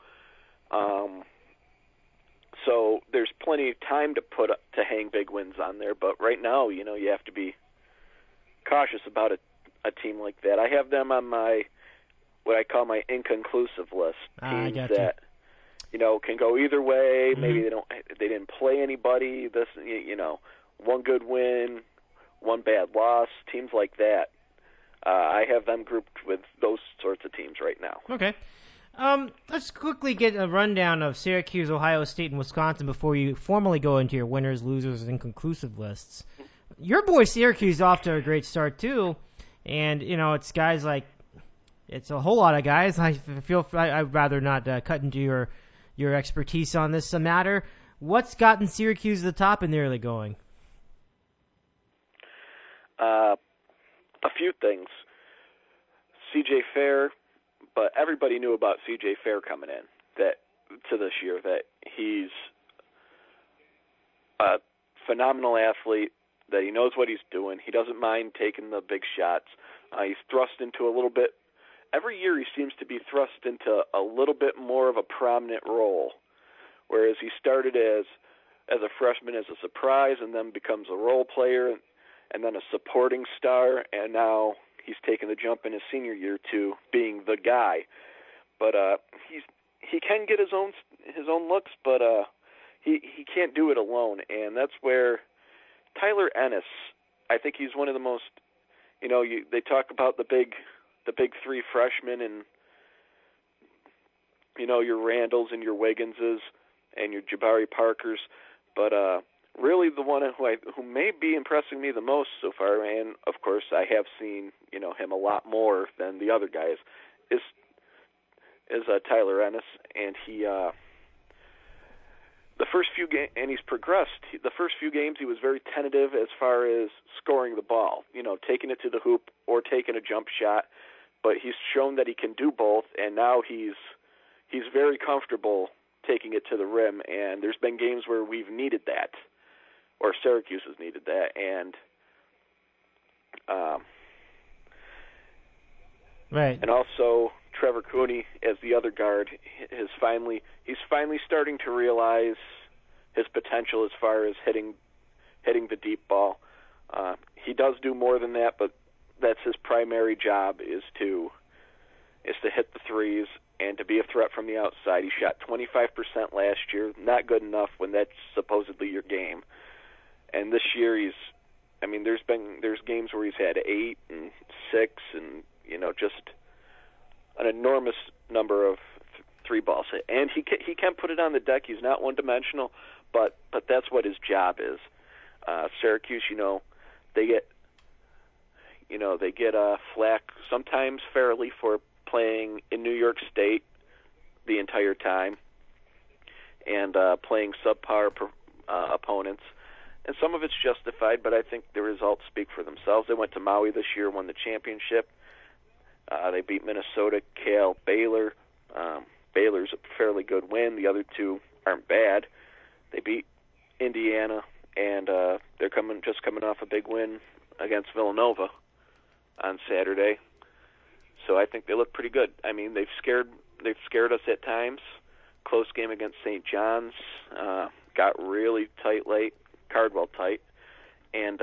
So there's plenty of time to hang big wins on there. But right now, you have to be cautious about a team like that. I have them on what I call my inconclusive list. Teams that can go either way. Mm-hmm. Maybe they didn't play anybody. One good win, one bad loss. Teams like that. I have them grouped with those sorts of teams right now. Okay. Let's quickly get a rundown of Syracuse, Ohio State, and Wisconsin before you formally go into your winners, losers, and inconclusive lists. Your boy Syracuse is off to a great start too, and it's guys like it's a whole lot of guys. I'd rather not cut into your expertise on this matter. What's gotten Syracuse to the top in the early going? A few things. C.J. Fair, but everybody knew about C.J. Fair coming in to this year, that he's a phenomenal athlete, that he knows what he's doing. He doesn't mind taking the big shots. He's thrust into a little bit. Every year he seems to be thrust into a little bit more of a prominent role, whereas he started as a freshman as a surprise and then becomes a role player and then a supporting star, and now he's taken the jump in his senior year to being the guy. But he can get his own looks, but he can't do it alone, and that's where Tyler Ennis, I think he's one of the most, they talk about the big three freshmen and, your Randalls and your Wigginses and your Jabari Parkers, but really the one who may be impressing me the most so far, and of course I have seen, him a lot more than the other guys, is Tyler Ennis, and he the first few games, and he's progressed. The first few games, he was very tentative as far as scoring the ball, taking it to the hoop or taking a jump shot. But he's shown that he can do both, and now he's very comfortable taking it to the rim. And there's been games where we've needed that, or Syracuse has needed that, and right. And also Trevor Cooney as the other guard he's finally starting to realize his potential as far as hitting the deep ball. He does do more than that, but that's his primary job is to hit the threes and to be a threat from the outside. He shot 25% last year, not good enough when that's supposedly your game. And this year there's games where he's had 8 and 6 and just an enormous number of three balls hit, and he can put it on the deck. He's not one-dimensional, but that's what his job is. Syracuse, they get flack sometimes fairly for playing in New York State the entire time and playing subpar opponents, and some of it's justified. But I think the results speak for themselves. They went to Maui this year, won the championship. They beat Minnesota, Cal, Baylor. Baylor's a fairly good win. The other two aren't bad. They beat Indiana, and they're just coming off a big win against Villanova on Saturday. So I think they look pretty good. I mean, they've scared us at times. Close game against St. John's. Got really tight late, Cardwell tight, and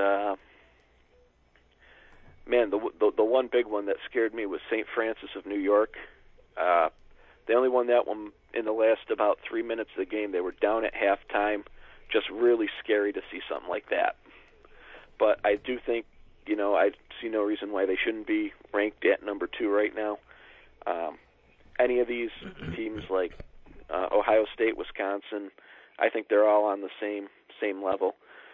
man, the one big one that scared me was St. Francis of New York. They only won that one in the last about 3 minutes of the game. They were down at halftime. Just really scary to see something like that. But I do think I see no reason why they shouldn't be ranked at number 2 right now. Any of these teams like Ohio State, Wisconsin, I think they're all on the same level.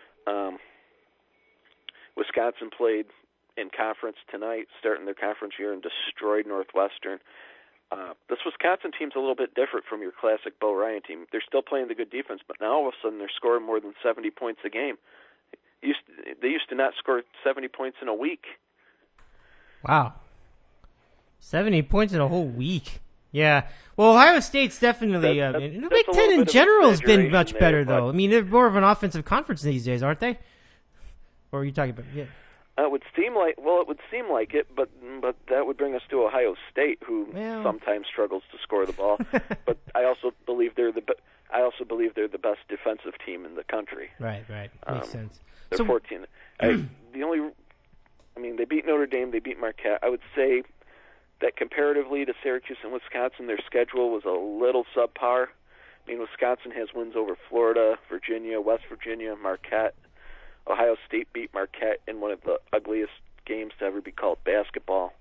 Wisconsin played in conference tonight, starting their conference year, and destroyed Northwestern. This Wisconsin team's a little bit different from your classic Bo Ryan team. They're still playing the good defense, but now all of a sudden they're scoring more than 70 points a game. They used to not score 70 points in a week. Wow. 70 points in a whole week. Yeah. Well, Ohio State's definitely... the Big Ten in general has been much better, though. I mean, they're more of an offensive conference these days, aren't they? Or are you talking about... Yeah. It would seem like it, but that would bring us to Ohio State, who sometimes struggles to score the ball. But I also believe they're the best defensive team in the country. Right. Makes sense. They're 14. They beat Notre Dame, they beat Marquette. I would say that comparatively to Syracuse and Wisconsin, their schedule was a little subpar. I mean, Wisconsin has wins over Florida, Virginia, West Virginia, Marquette. Ohio State beat Marquette in one of the ugliest games to ever be called basketball.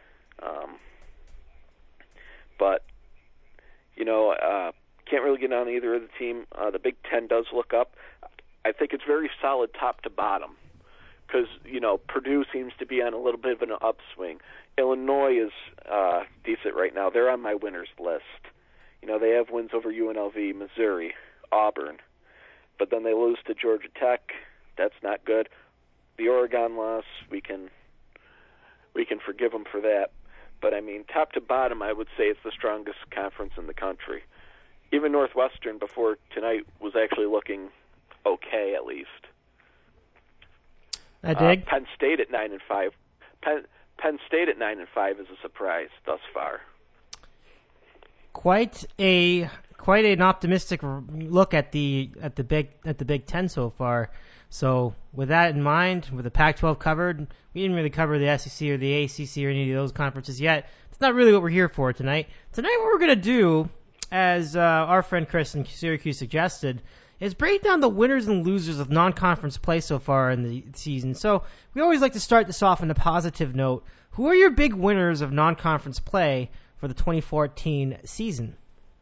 Can't really get on either of the team. The Big Ten does look up. I think it's very solid top to bottom because, Purdue seems to be on a little bit of an upswing. Illinois is decent right now. They're on my winners list. They have wins over UNLV, Missouri, Auburn, but then they lose to Georgia Tech. That's not good. The Oregon loss, we can forgive them for that. But, top to bottom, I would say it's the strongest conference in the country. Even Northwestern before tonight was actually looking okay, at least. I dig. Penn State at 9-5. Penn State at 9-5 is a surprise thus far. Quite an optimistic look at the Big Ten so far. So with that in mind, with the Pac-12 covered, we didn't really cover the SEC or the ACC or any of those conferences yet. It's not really what we're here for tonight. Tonight what we're going to do, as our friend Chris in Syracuse suggested, is break down the winners and losers of non-conference play so far in the season. So we always like to start this off on a positive note. Who are your big winners of non-conference play for the 2014 season?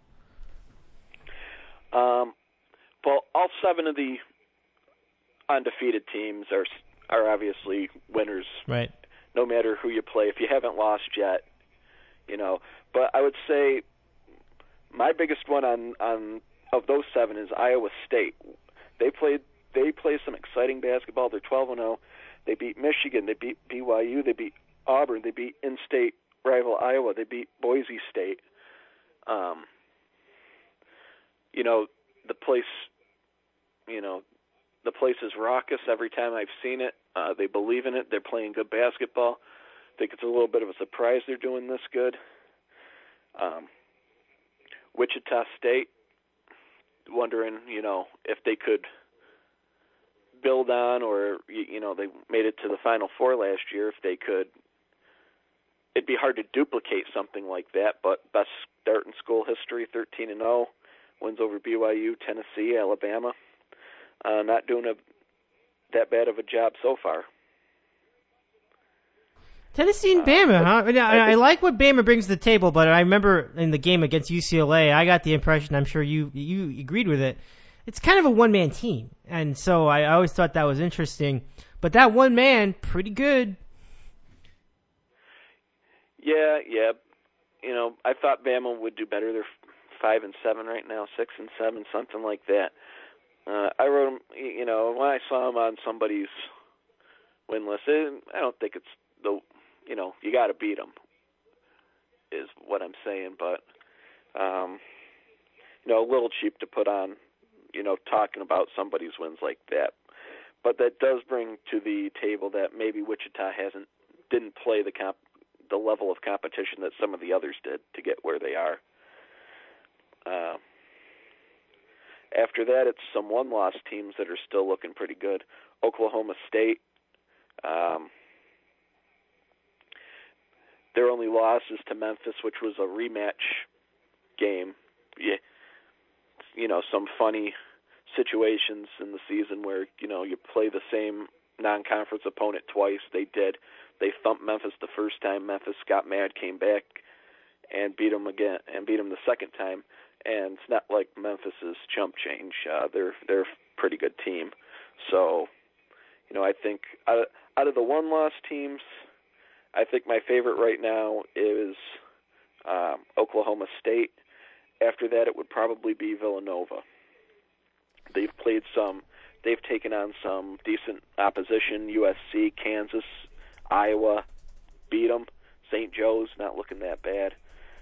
Well, all 7 of the undefeated teams are obviously winners. Right. No matter who you play, if you haven't lost yet, But I would say my biggest one on of those 7 is Iowa State. They play some exciting basketball. They're 12-0. They beat Michigan. They beat BYU. They beat Auburn. They beat in-state rival Iowa. They beat Boise State. The place is raucous every time I've seen it. They believe in it. They're playing good basketball. I think it's a little bit of a surprise they're doing this good. Wichita State, wondering, if they could build on, or, they made it to the Final Four last year. If they could, it'd be hard to duplicate something like that, but best start in school history, 13-0, wins over BYU, Tennessee, Alabama. Not doing that bad of a job so far. Tennessee and Bama, huh? I like what Bama brings to the table, but I remember in the game against UCLA, I got the impression, I'm sure you agreed with it, it's kind of a one-man team. And so I always thought that was interesting. But that one man, pretty good. Yeah. I thought Bama would do better. They're 5-7 right now, 6-7, something like that. I wrote them, when I saw them on somebody's win list, I don't think it's you got to beat them, is what I'm saying. But, a little cheap to put on, talking about somebody's wins like that. But that does bring to the table that maybe Wichita didn't play the level of competition that some of the others did to get where they are. After that, it's some one-loss teams that are still looking pretty good. Oklahoma State, their only loss is to Memphis, which was a rematch game. Yeah, some funny situations in the season where, you play the same non-conference opponent twice. They did. They thumped Memphis the first time. Memphis got mad, came back, and beat them again, and beat them the second time. And it's not like Memphis is chump change. They're a pretty good team. So, I think out of the one-loss teams, I think my favorite right now is Oklahoma State. After that, it would probably be Villanova. They've taken on some decent opposition. USC, Kansas, Iowa, beat them. St. Joe's not looking that bad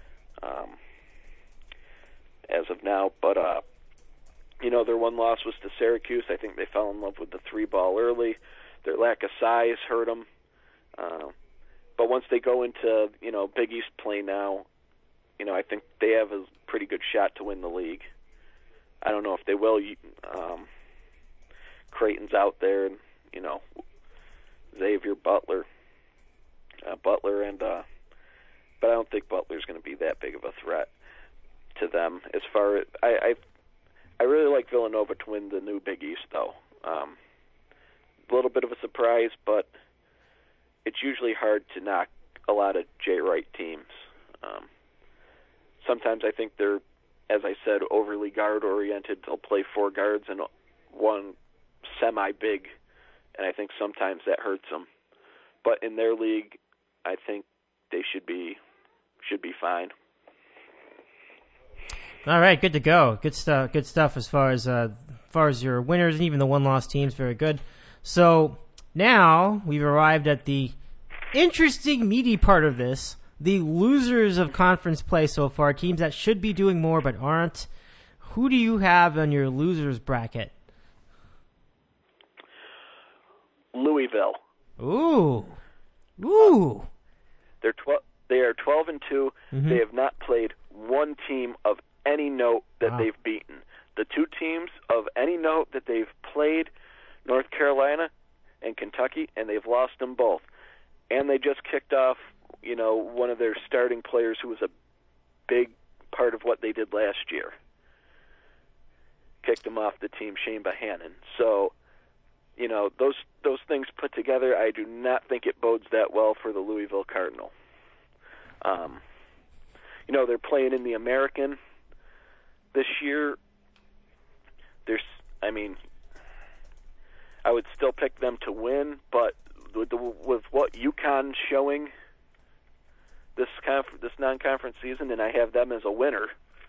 as of now. But, their one loss was to Syracuse. I think they fell in love with the 3-ball early. Their lack of size hurt them. But once they go into, Big East play now, I think they have a pretty good shot to win the league. I don't know if they will. Creighton's out there, and, Xavier Butler, but I don't think Butler's going to be that big of a threat to them. As far as I really like Villanova to win the new Big East, though. A little bit of a surprise, but it's usually hard to knock a lot of Jay Wright teams. Sometimes I think they're, as I said, overly guard-oriented. They'll play 4 guards and 1 semi-big, and I think sometimes that hurts them. But in their league, I think they should be fine. All right, good to go. Good stuff as far as your winners and even the one-loss teams. Very good. So now we've arrived at the interesting, meaty part of this. The losers of conference play so far, teams that should be doing more but aren't. Who do you have on your losers bracket? Louisville. Ooh. They are 12-2. Mm-hmm. They have not played one team of any note that they've beaten. The 2 teams of any note that they've played, North Carolina and Kentucky, and they've lost them both. And they just kicked off, one of their starting players who was a big part of what they did last year. Kicked him off the team, Shane Bohannon. So, those things put together, I do not think it bodes that well for the Louisville Cardinal. They're playing in the American this year. I would still pick them to win, but with what UConn's showing this non-conference season, and I have them as a winner,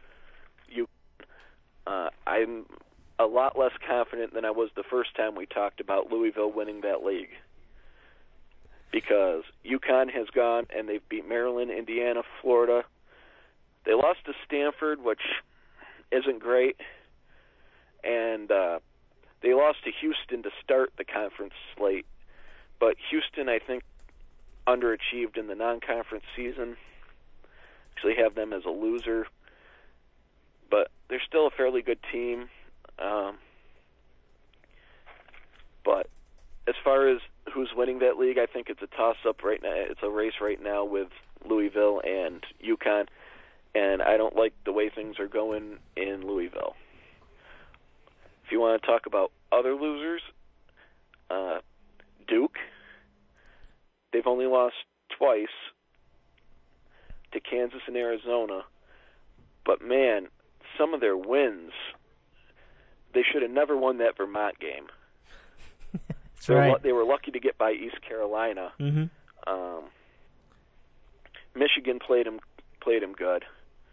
I'm a lot less confident than I was the first time we talked about Louisville winning that league. Because UConn has gone and they've beat Maryland, Indiana, Florida. They lost to Stanford, which isn't great. And they lost to Houston to start the conference slate. But Houston, I think, underachieved in the non-conference season. Actually have them as a loser. But they're still a fairly good team. But as far as who's winning that league, I think it's a toss-up right now. It's a race right now with Louisville and UConn, and I don't like the way things are going in Louisville. If you want to talk about other losers, Duke, they've only lost twice to Kansas and Arizona, but man, some of their wins, they should have never won that Vermont game. That's right. They were lucky to get by East Carolina. Mm-hmm. Michigan played him good.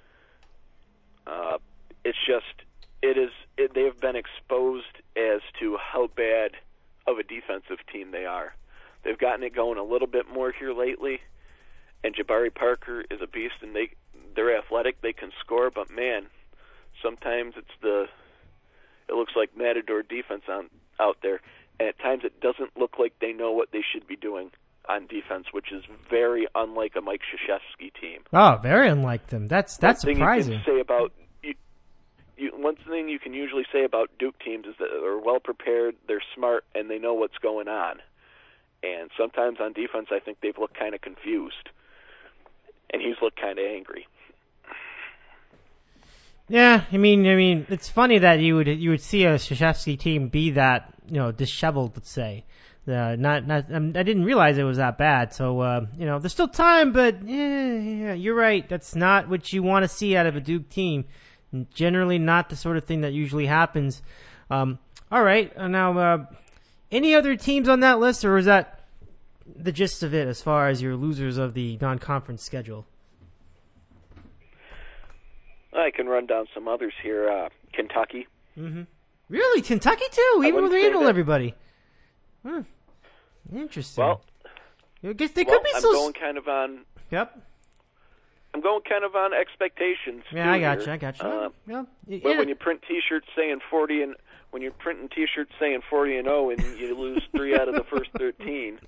It's just they have been exposed as to how bad of a defensive team they are. They've gotten it going a little bit more here lately, and Jabari Parker is a beast, and they're athletic, they can score, but man, sometimes it looks like Matador defense out there, and at times it doesn't look like they know what they should be doing on defense, which is very unlike a Mike Krzyzewski team. Oh, very unlike them. That's surprising. One thing you can usually say about Duke teams is that they're well prepared, they're smart, and they know what's going on. And sometimes on defense, I think they've looked kind of confused, and he's looked kind of angry. Yeah, I mean, it's funny that you would see a Krzyzewski team be that, disheveled, let's say. I didn't realize it was that bad. So there's still time, but yeah, you're right. That's not what you want to see out of a Duke team. Generally, not the sort of thing that usually happens. All right, now any other teams on that list, or is that the gist of it as far as your losers of the non-conference schedule? I can run down some others here. Kentucky. Mm-hmm. Really? Kentucky too? Even when they handle everybody? Interesting. Well, I guess they could be I'm so... going kind of on... Yep. I'm going kind of on expectations. Yeah, I got here. you. But when you print T-shirts saying 40 and... When you're printing T-shirts saying 40-0 and you lose 3 out of the first 13...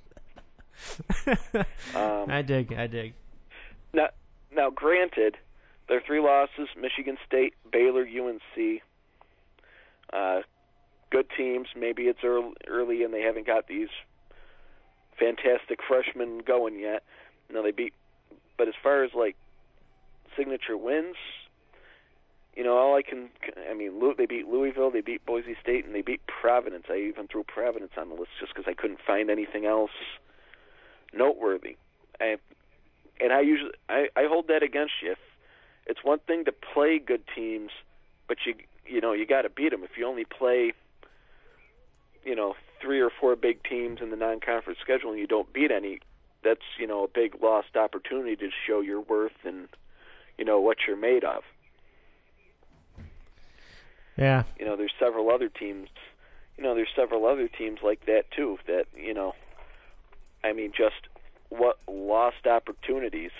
I dig. Now, granted, their 3 losses, Michigan State, Baylor, UNC, good teams. Maybe it's early and they haven't got these fantastic freshmen going yet. But as far as, like, signature wins, they beat Louisville, they beat Boise State, and they beat Providence. I even threw Providence on the list just because I couldn't find anything else noteworthy. And I hold that against you. It's one thing to play good teams, but you got to beat them. If you only play 3 or 4 big teams in the non-conference schedule and you don't beat any, that's a big lost opportunity to show your worth and what you're made of. Yeah. There's several other teams. There's several other teams like that too. That just what lost opportunities.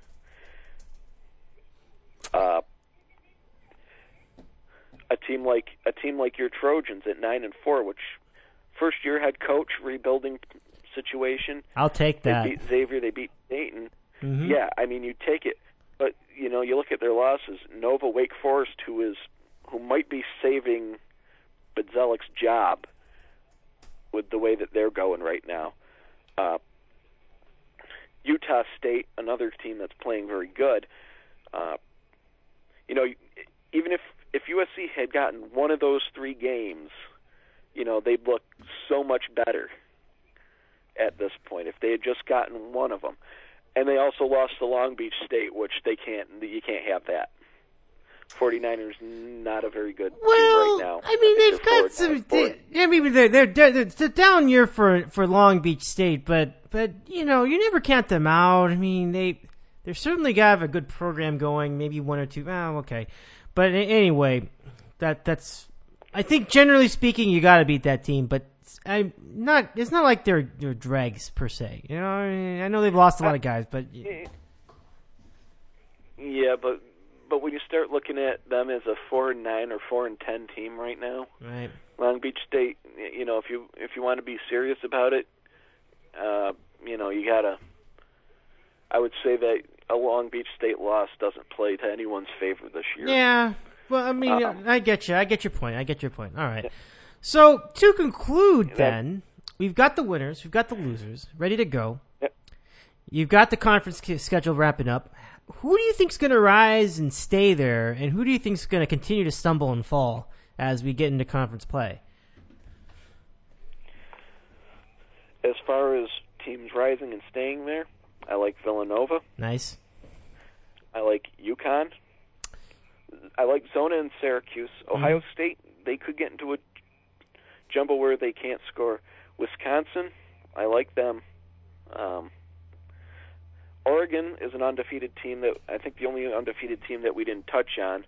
A team like your Trojans at 9-4, which first year head coach rebuilding situation. I'll take that. They beat Xavier. They beat Dayton. Mm-hmm. Yeah, you take it. But you look at their losses. Nova, Wake Forest, who might be saving Budzelik's job with the way that they're going right now. Utah State, another team that's playing very good. Even if USC had gotten one of those 3 games, they'd look so much better at this point if they had just gotten one of them. And they also lost to Long Beach State, which you can't have that. 49ers not a very good team right now. They've got some. They're down year for Long Beach State, but you never count them out. They're certainly got to have a good program going. Maybe 1 or 2. Okay, but anyway, that's. I think generally speaking, you got to beat that team, but it's not like they're dregs per se. I know they've lost a lot of guys, but yeah, but when you start looking at them as a 4-9 or 4-10 team right now, right? Long Beach State, if you want to be serious about it, you gotta. I would say that a Long Beach State loss doesn't play to anyone's favor this year. Yeah, well, I get you. I get your point. All right. So to conclude, then we've got the winners, we've got the losers, ready to go. Yep. You've got the conference schedule wrapping up. Who do you think's going to rise and stay there, and who do you think's going to continue to stumble and fall as we get into conference play? As far as teams rising and staying there, I like Villanova. Nice. I like UConn. I like Zona and Syracuse. Ohio State, they could get into a jumble where they can't score. Wisconsin, I like them. Oregon is an undefeated team that I think the only undefeated team that we didn't touch on.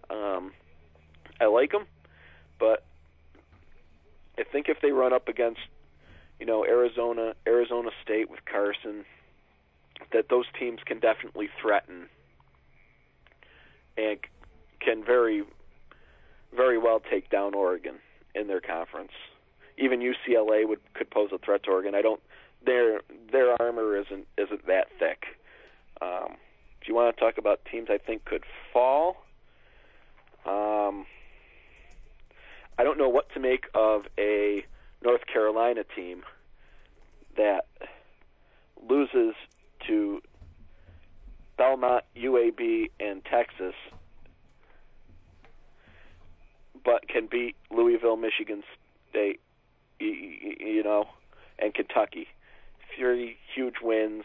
I like them, but I think if they run up against, Arizona State with Carson, that those teams can definitely threaten and can very, very well take down Oregon in their conference. Even UCLA could pose a threat to Oregon. Their armor isn't that thick. If you want to talk about teams I think could fall, I don't know what to make of a North Carolina team that loses to Belmont, UAB, and Texas, but can beat Louisville, Michigan State, and Kentucky. 3 huge wins,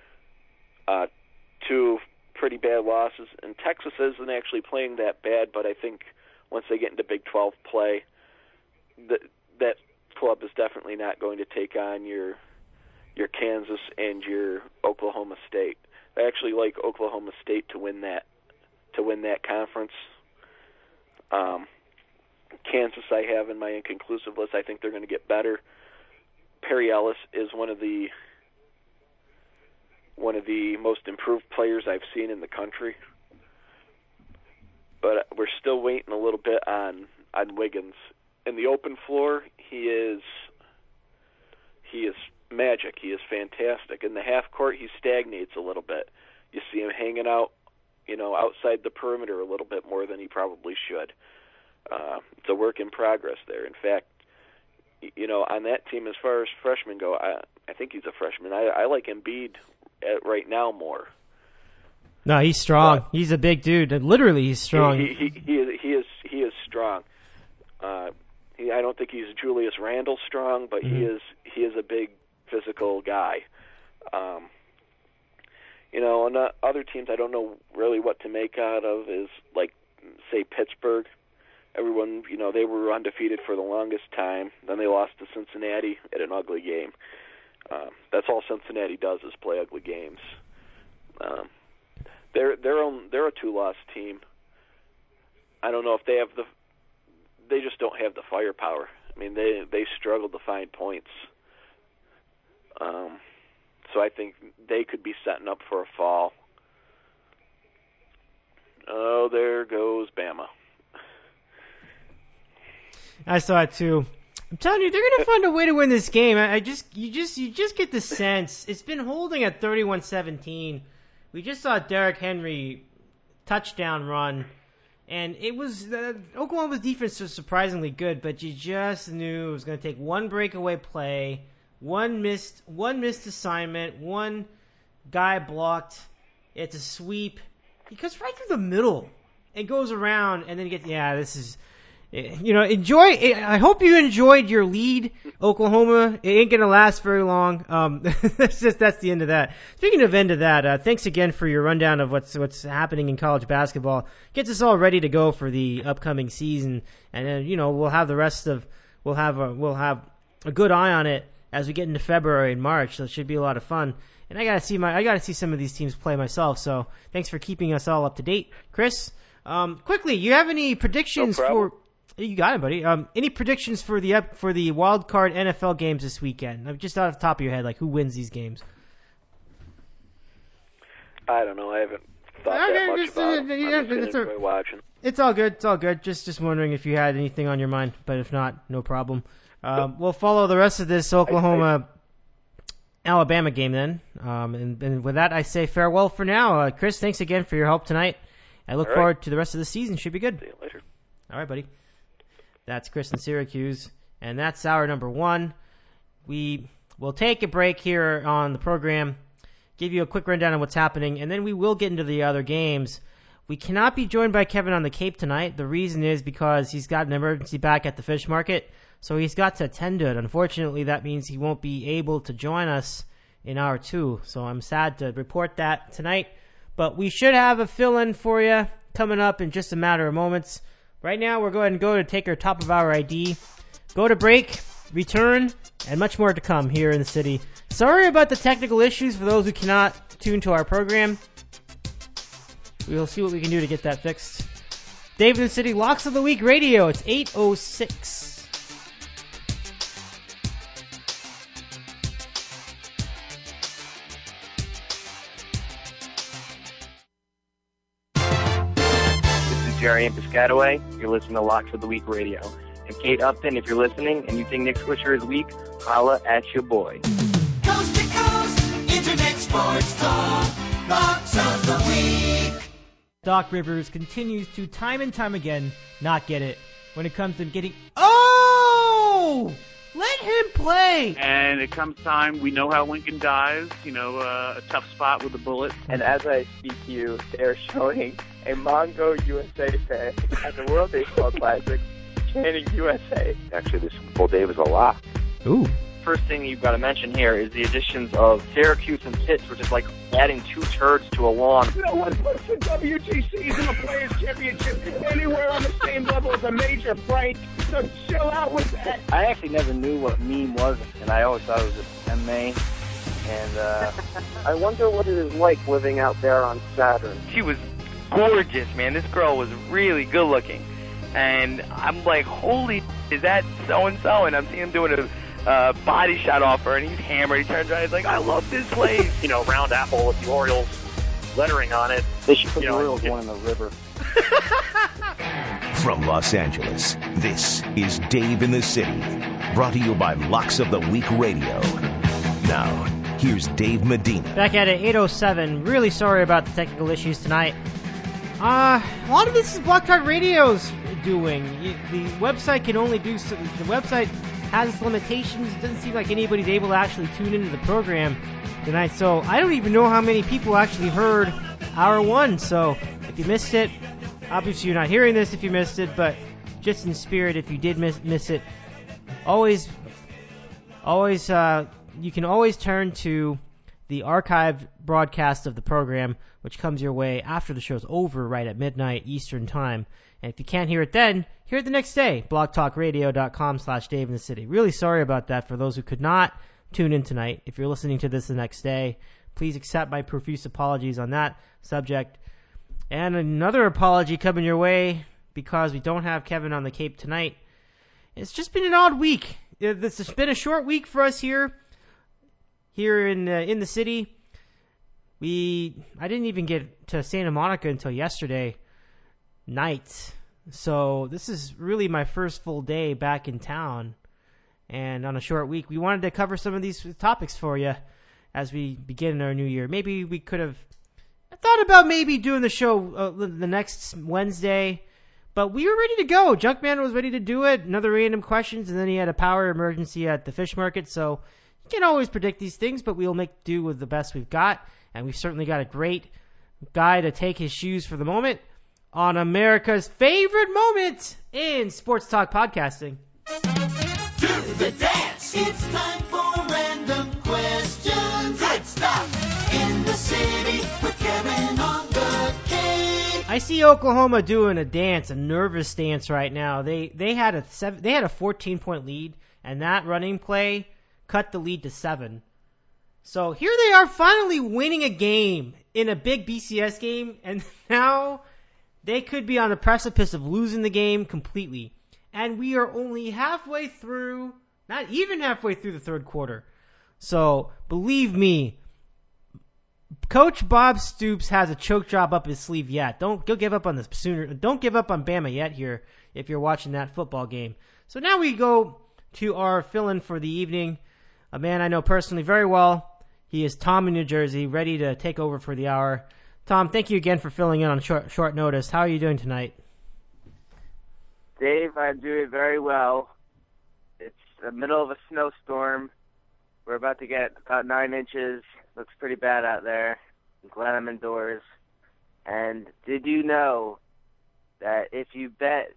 2 pretty bad losses. And Texas isn't actually playing that bad, but I think once they get into Big 12 play, that club is definitely not going to take on your Kansas and your Oklahoma State. I actually like Oklahoma State to win that conference. Kansas I have in my inconclusive list. I think they're going to get better. Perry Ellis is one of the most improved players I've seen in the country. But we're still waiting a little bit on Wiggins. In the open floor, he is magic. He is fantastic. In the half court, he stagnates a little bit. You see him hanging out, outside the perimeter a little bit more than he probably should. It's a work in progress there. In fact, on that team, as far as freshmen go, I think he's a freshman. I like Embiid right now more. No, he's strong. He's a big dude. Literally, he's strong. He is strong. I don't think he's Julius Randle strong, but he is a big physical guy. On other teams, I don't know really what to make out of is like, say, Pittsburgh. Everyone, they were undefeated for the longest time. Then they lost to Cincinnati at an ugly game. That's all Cincinnati does is play ugly games. They're a 2-loss team. I don't know if they just don't have the firepower. I mean, they struggle to find points. So I think they could be setting up for a fall. Oh, there goes Bama. I saw it too. I'm telling you, they're going to find a way to win this game. You just get the sense it's been holding at 31-17. We just saw Derrick Henry touchdown run, and it was Oklahoma's defense was surprisingly good, but you just knew it was going to take one breakaway play, one missed assignment, one guy blocked. It's a sweep. He goes right through the middle and goes around, and then you get this is. Enjoy. I hope you enjoyed your lead, Oklahoma. It ain't gonna last very long. That's the end of that. Speaking of end of that, thanks again for your rundown of what's happening in college basketball. Gets us all ready to go for the upcoming season, and then we'll have a good eye on it as we get into February and March. So it should be a lot of fun. And I gotta see some of these teams play myself. So thanks for keeping us all up to date, Chris. Quickly, you have any predictions for? You got it, buddy. Any predictions for the wild card NFL games this weekend? Just out of the top of your head, like who wins these games? I don't know. I haven't thought that much about it. I'm just enjoy watching. It's all good. It's all good. Just wondering if you had anything on your mind, but if not, no problem. We'll follow the rest of this Oklahoma-Alabama game then. And with that, I say farewell for now. Chris, thanks again for your help tonight. I look forward to the rest of the season. Should be good. See you later. All right, buddy. That's Chris in Syracuse, and that's hour number 1. We will take a break here on the program, give you a quick rundown of what's happening, and then we will get into the other games. We cannot be joined by Kevin on the Cape tonight. The reason is because he's got an emergency back at the fish market, so he's got to attend to it. Unfortunately, that means he won't be able to join us in hour 2, so I'm sad to report that tonight. But we should have a fill-in for you coming up in just a matter of moments. Right now, we're going to go to take our top of our ID, go to break, return, and much more to come here in the city. Sorry about the technical issues for those who cannot tune to our program. We'll see what we can do to get that fixed. Dave in the City, Locks of the Week Radio. It's 8:06. Jerry and Piscataway. You're listening to Locks of the Week Radio. And Kate Upton, if you're listening and you think Nick Swisher is weak, holla at your boy. Coast to coast, Internet Sports Talk, Locks of the Week. Doc Rivers continues to time and time again not get it when it comes to getting. Oh! Let him play! And it comes time, we know how Lincoln dies, a tough spot with a bullet. And as I speak to you, they're showing a Mongo USA fan at the World Baseball Classic chanting USA. Actually, the Super Bowl day was a lock. Ooh. first thing you've got to mention here is the additions of Syracuse and Pitt, which is like adding 2 turds to a lawn. No one puts the WGCs in the Players Championship anywhere on the same level as a major, Frank. So chill out with that. I actually never knew what meme was, and I always thought it was just MMA. And I wonder what it is like living out there on Saturn. She was gorgeous, man. This girl was really good looking. And I'm like, holy, is that so-and-so? And I'm seeing him doing a body shot off her, and he's hammered. He turns around, he's like, I love this place. You know, round apple with the Orioles lettering on it. They should put the Orioles one in the river. From Los Angeles, this is Dave in the City, brought to you by Locks of the Week Radio. Now, here's Dave Medina. Back at it, 8:07. Really sorry about the technical issues tonight. A lot of this is Block Talk Radio's doing. The website can only do so. The website has its limitations. It doesn't seem like anybody's able to actually tune into the program tonight. So I don't even know how many people actually heard Hour 1. So if you missed it, obviously you're not hearing this if you missed it, but just in spirit, if you did miss it, you can always turn to the archived broadcast of the program, which comes your way after the show's over, right at midnight Eastern Time. And if you can't hear it then, hear it the next day, blogtalkradio.com/Dave in the City. Really sorry about that for those who could not tune in tonight. If you're listening to this the next day, please accept my profuse apologies on that subject. And another apology coming your way because we don't have Kevin on the Cape tonight. It's just been an odd week. This has been a short week for us here in the city. I didn't even get to Santa Monica until yesterday night. So this is really my first full day back in town. And on a short week, we wanted to cover some of these topics for you as we begin our new year. Maybe we could have thought about maybe doing the show the next Wednesday, but we were ready to go. Junkman was ready to do it. Another random questions, and then he had a power emergency at the fish market. So you can't always predict these things, but we'll make do with the best we've got. And we've certainly got a great guy to take his shoes for the moment on America's favorite moment in sports talk podcasting. Do the dance. It's time for random questions. Let's stop in the city with Kevin on the Cape. I see Oklahoma doing a dance, a nervous dance right now. They had a 14-point lead, and that running play cut the lead to 7. So here they are finally winning a game in a big BCS game, and now they could be on the precipice of losing the game completely. And we are only halfway through, not even halfway through the third quarter. So believe me, Coach Bob Stoops has a choke job up his sleeve yet. Don't give up on the Sooner. Don't give up on Bama yet here if you're watching that football game. So now we go to our fill-in for the evening. A man I know personally very well. He is Tom in New Jersey, ready to take over for the hour. Tom, thank you again for filling in on short notice. How are you doing tonight? Dave, I'm doing very well. It's the middle of a snowstorm. We're about to get about 9 inches. Looks pretty bad out there. I'm glad I'm indoors. And did you know that if you bet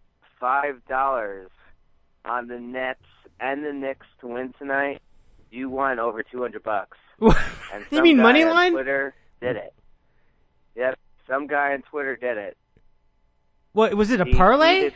$5 on the Nets and the Knicks to win tonight, you won over $200? And you mean money on line? Twitter did it. Yep, some guy on Twitter did it. What was it? A parlay? He tweeted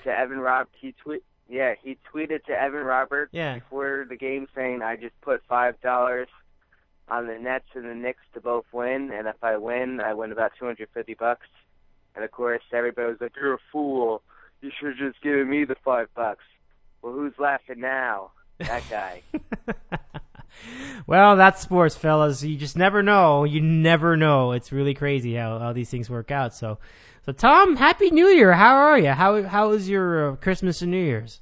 to Evan Roberts before the game saying, "I just put $5 on the Nets and the Knicks to both win, and if I win, I win about $250." And of course, everybody was like, "You're a fool. You should have just given me the $5." Well, who's laughing now? That guy. Well, that's sports, fellas. You just never know. You never know. It's really crazy how these things work out. So Tom, Happy New Year. How are you? How was your Christmas and New Year's?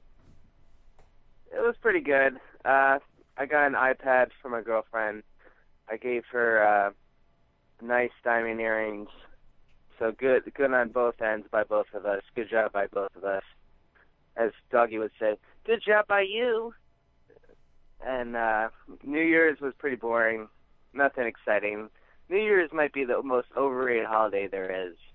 It was pretty good. I got an iPad for my girlfriend. I gave her nice diamond earrings. So good on both ends by both of us. Good job by both of us. As Doggy would say, good job by you. And New Year's was pretty boring. Nothing exciting. New Year's might be the most overrated holiday there is.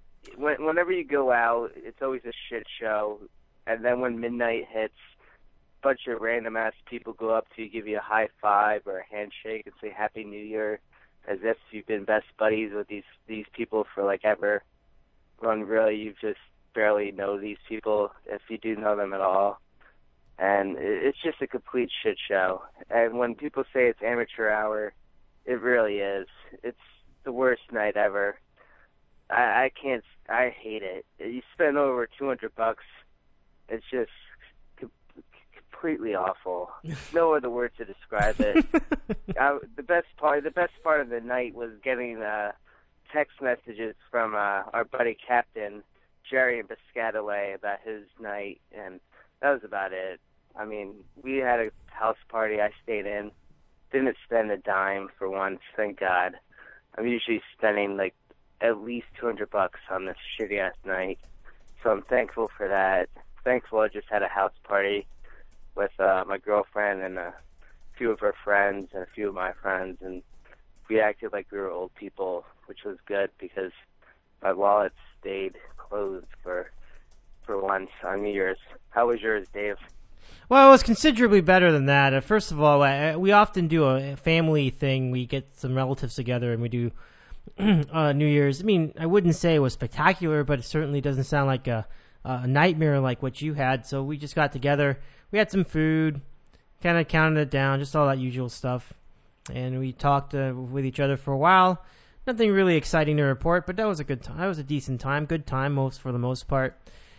Whenever you go out, it's always a shit show. And then when midnight hits, bunch of random ass people go up to you, give you a high five or a handshake and say Happy New Year, as if you've been best buddies with these people for like ever, when really you just barely know these people, if you do know them at all. And it's just a complete shit show. And when people say it's amateur hour, it really is. It's the worst night ever. I hate it. You spend over $200. It's just completely awful. No other word to describe it. The best part of the night was getting text messages from our buddy Captain Jerry in Piscataway about his night, and that was about it. I mean, we had a house party I stayed in. Didn't spend a dime for once, thank God. I'm usually spending like at least $200 on this shitty ass night, so I'm thankful for that. Thankful I just had a house party with my girlfriend and a few of her friends and a few of my friends, and we acted like we were old people, which was good because my wallet stayed closed for once on New Year's. How was yours, Dave? Well, it was considerably better than that. First of all, we often do a family thing. We get some relatives together and we do New Year's. I mean, I wouldn't say it was spectacular, but it certainly doesn't sound like a nightmare like what you had. So we just got together. We had some food, kind of counted it down, just all that usual stuff. And we talked with each other for a while. Nothing really exciting to report, but that was a good time. That was a decent time, good time for the most part.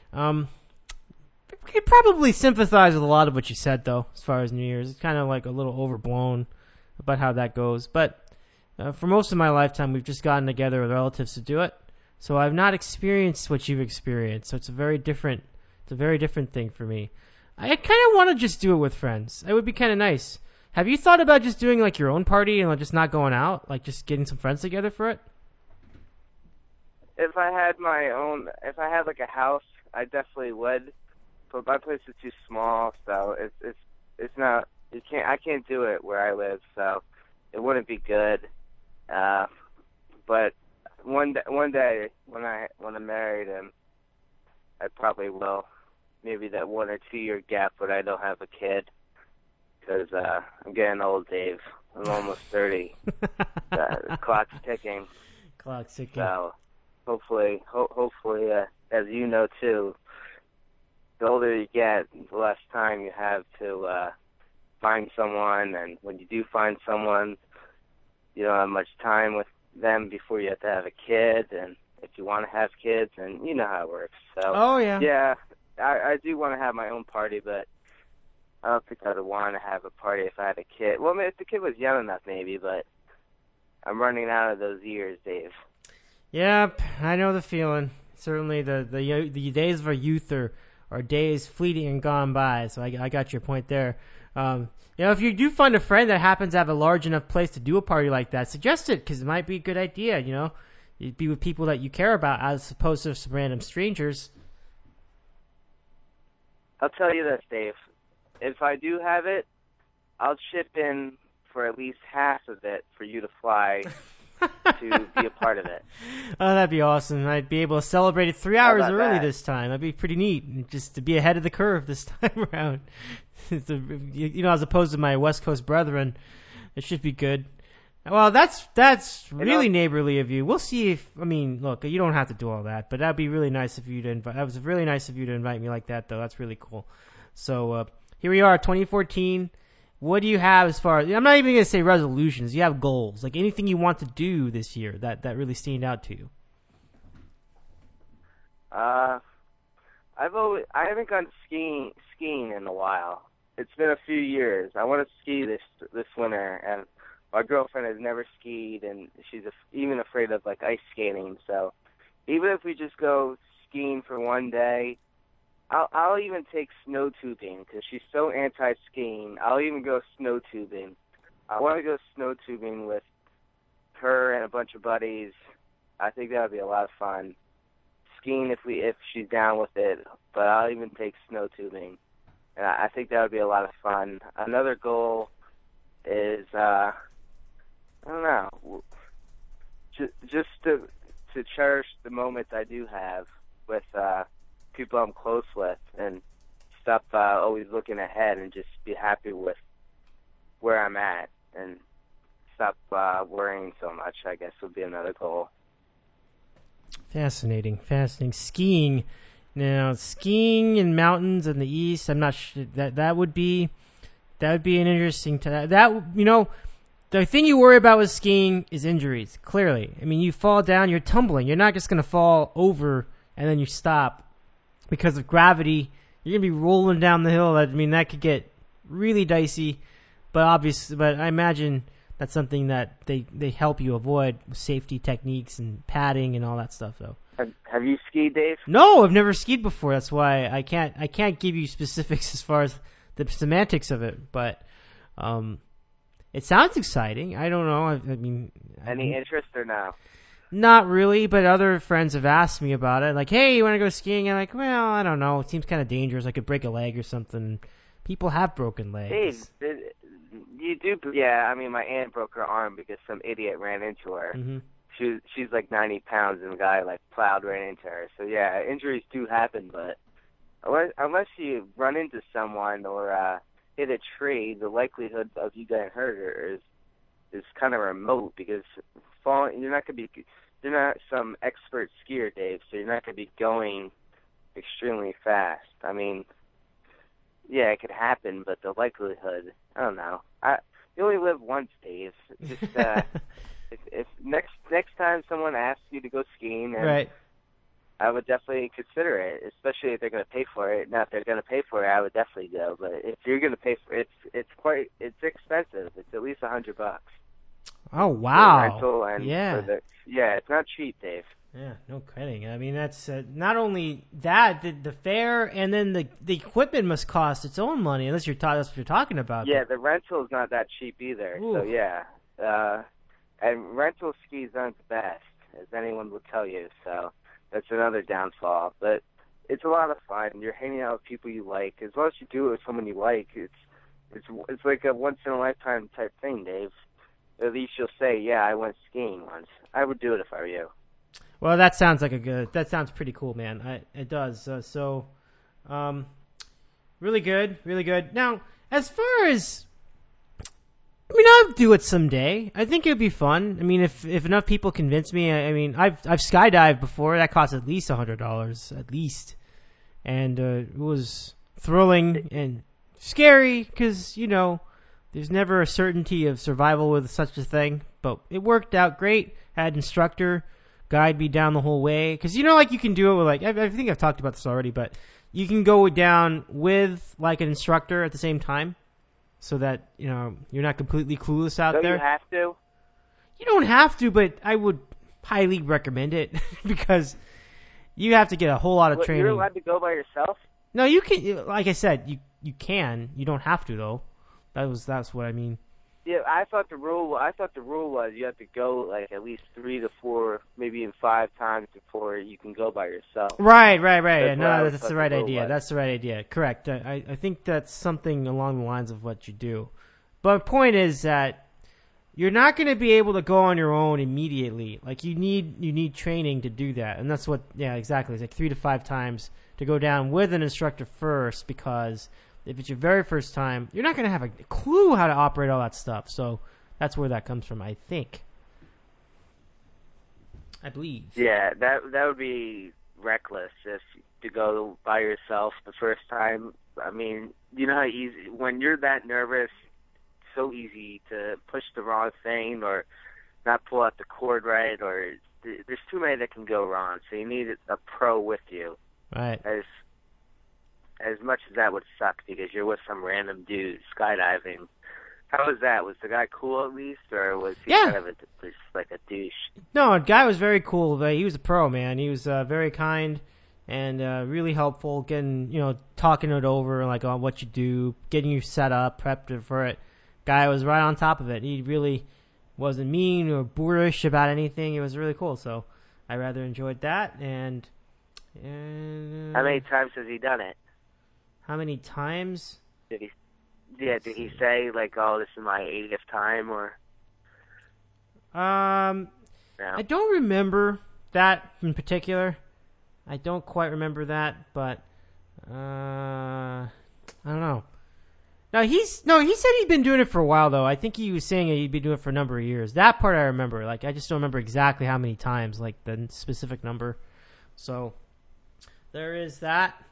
I could probably sympathize with a lot of what you said, though, as far as New Year's. It's kind of like a little overblown about how that goes. But for most of my lifetime, we've just gotten together with relatives to do it. So I've not experienced what you've experienced. So it's a very different thing for me. I kind of want to just do it with friends. It would be kind of nice. Have you thought about just doing like your own party and like just not going out, like just getting some friends together for it? If I had like a house, I definitely would. But my place is too small, so it's not. I can't do it where I live, so it wouldn't be good. But one day when I'm married, and I probably will. Maybe that 1 or 2 year gap when I don't have a kid, because I'm getting old, Dave. I'm almost 30. The clock's ticking. Clock's ticking. So hopefully, as you know too, the older you get, the less time you have to find someone, and when you do find someone, you don't have much time with them before you have to have a kid, and if you want to have kids, and you know how it works. So, oh yeah, yeah, I do want to have my own party, but I don't think I would want to have a party if I had a kid. Well, if the kid was young enough, maybe, but I'm running out of those years, Dave. Yep, I know the feeling. Certainly, the days of our youth are days fleeting and gone by. So I got your point there. If you do find a friend that happens to have a large enough place to do a party like that, suggest it, because it might be a good idea. You'd be with people that you care about as opposed to some random strangers. I'll tell you this, Dave. If I do have it, I'll chip in for at least half of it for you to fly to be a part of it. Oh, that'd be awesome. I'd be able to celebrate it 3 hours early this time. That'd be pretty neat, just to be ahead of the curve this time around. As opposed to my West Coast brethren, it should be good. Well, that's really neighborly of you. We'll see look, you don't have to do all that, but that'd be really nice of you to invite. That was really nice of you to invite me like that, though. That's really cool. So here we are, 2014. What do you have as far as, I'm not even going to say resolutions. You have goals, like anything you want to do this year that really stand out to you? I haven't gone skiing in a while. It's been a few years. I want to ski this winter, and my girlfriend has never skied, and she's even afraid of like ice skating. So even if we just go skiing for one day, I'll even take snow tubing because she's so anti-skiing. I'll even go snow tubing. I want to go snow tubing with her and a bunch of buddies. I think that would be a lot of fun. Skiing if she's down with it, but I'll even take snow tubing, and I think that would be a lot of fun. Another goal is I don't know, just to cherish the moments I do have with people I'm close with and stop always looking ahead and just be happy with where I'm at and stop worrying so much, I guess, would be another goal. Fascinating. Skiing. Now, skiing in mountains in the east, I'm not sure that would be an interesting the thing you worry about with skiing is injuries, clearly. I mean, you fall down, you're tumbling. You're not just going to fall over and then you stop because of gravity. You're going to be rolling down the hill. I mean, that could get really dicey, but I imagine that's something that they help you avoid with safety techniques and padding and all that stuff, though. Have you skied, Dave? No, I've never skied before. That's why I can't give you specifics as far as the semantics of it, but it sounds exciting. I don't know. I mean, any interest or no? Not really, but other friends have asked me about it. Like, hey, you want to go skiing? I'm like, well, I don't know. It seems kind of dangerous. I could break a leg or something. People have broken legs. Dave, you do? Yeah, I mean, my aunt broke her arm because some idiot ran into her. Mm-hmm. She's like 90 pounds, and the guy like plowed right into her. So yeah, injuries do happen, but unless you run into someone or hit a tree, the likelihood of you getting hurt is kind of remote because falling. You're not some expert skier, Dave, so you're not going to be going extremely fast. I mean, yeah, it could happen, but the likelihood, I don't know. You only live once, Dave. Just if next time someone asks you to go skiing, right, I would definitely consider it, especially if they're going to pay for it. Now, if they're going to pay for it, I would definitely go. But if you're going to pay for it, it's expensive. It's at least $100. Oh wow! Rental and it's not cheap, Dave. Yeah, no kidding. I mean, that's not only that the fare, and then the equipment must cost its own money, unless that's what you're talking about. Yeah, the rental is not that cheap either. Ooh. So yeah, and rental skis aren't the best, as anyone will tell you. So that's another downfall. But it's a lot of fun. You're hanging out with people you like. As long as you do it with someone you like, it's like a once in a lifetime type thing, Dave. At least you'll say, yeah, I went skiing once. I would do it if I were you. Well, that sounds pretty cool, man. It does. Really good, really good. Now, as far as, I mean, I'll do it someday. I think it would be fun. I mean, if enough people convince me, I mean, I've skydived before. That cost at least $100, at least. And it was thrilling and scary because, there's never a certainty of survival with such a thing, but it worked out great. Had instructor guide me down the whole way, because like you can do it with I think I've talked about this already, but you can go down with like an instructor at the same time, so that you're not completely clueless out there. Don't you have to? You don't have to, but I would highly recommend it because you have to get a whole lot of training. You're allowed to go by yourself? No, you can. Like I said, you can. You don't have to though. That's what I mean. Yeah, I thought the rule was you have to go like at least 3 to 4, maybe even 5 times before you can go by yourself. Right. That's the right idea. That's the right idea. Correct. I think that's something along the lines of what you do. But the point is that you're not going to be able to go on your own immediately. Like you need training to do that, and that's what. Yeah, exactly. It's like 3 to 5 times to go down with an instructor first, because if it's your very first time, you're not going to have a clue how to operate all that stuff. So that's where that comes from, I think. I believe. Yeah, that would be reckless if to go by yourself the first time. I mean, you know how easy, when you're that nervous, so easy to push the wrong thing or not pull out the cord right, or there's too many that can go wrong. So you need a pro with you. Right. As much as that would suck because you're with some random dude skydiving. How was that? Was the guy cool at least, or was he kind of just like a douche? No, the guy was very cool. He was a pro, man. He was very kind and really helpful, talking it over, like on what you do, getting you set up, prepped for it. Guy was right on top of it. He really wasn't mean or boorish about anything. It was really cool. So I rather enjoyed that. And how many times has he done it? How many times? Did he say like, "Oh, this is my 80th time," or? No. I don't remember that in particular. I don't quite remember that, but No, he said he'd been doing it for a while, though. I think he was saying he'd been doing it for a number of years. That part I remember. Like, I just don't remember exactly how many times, like the specific number. So, there is that.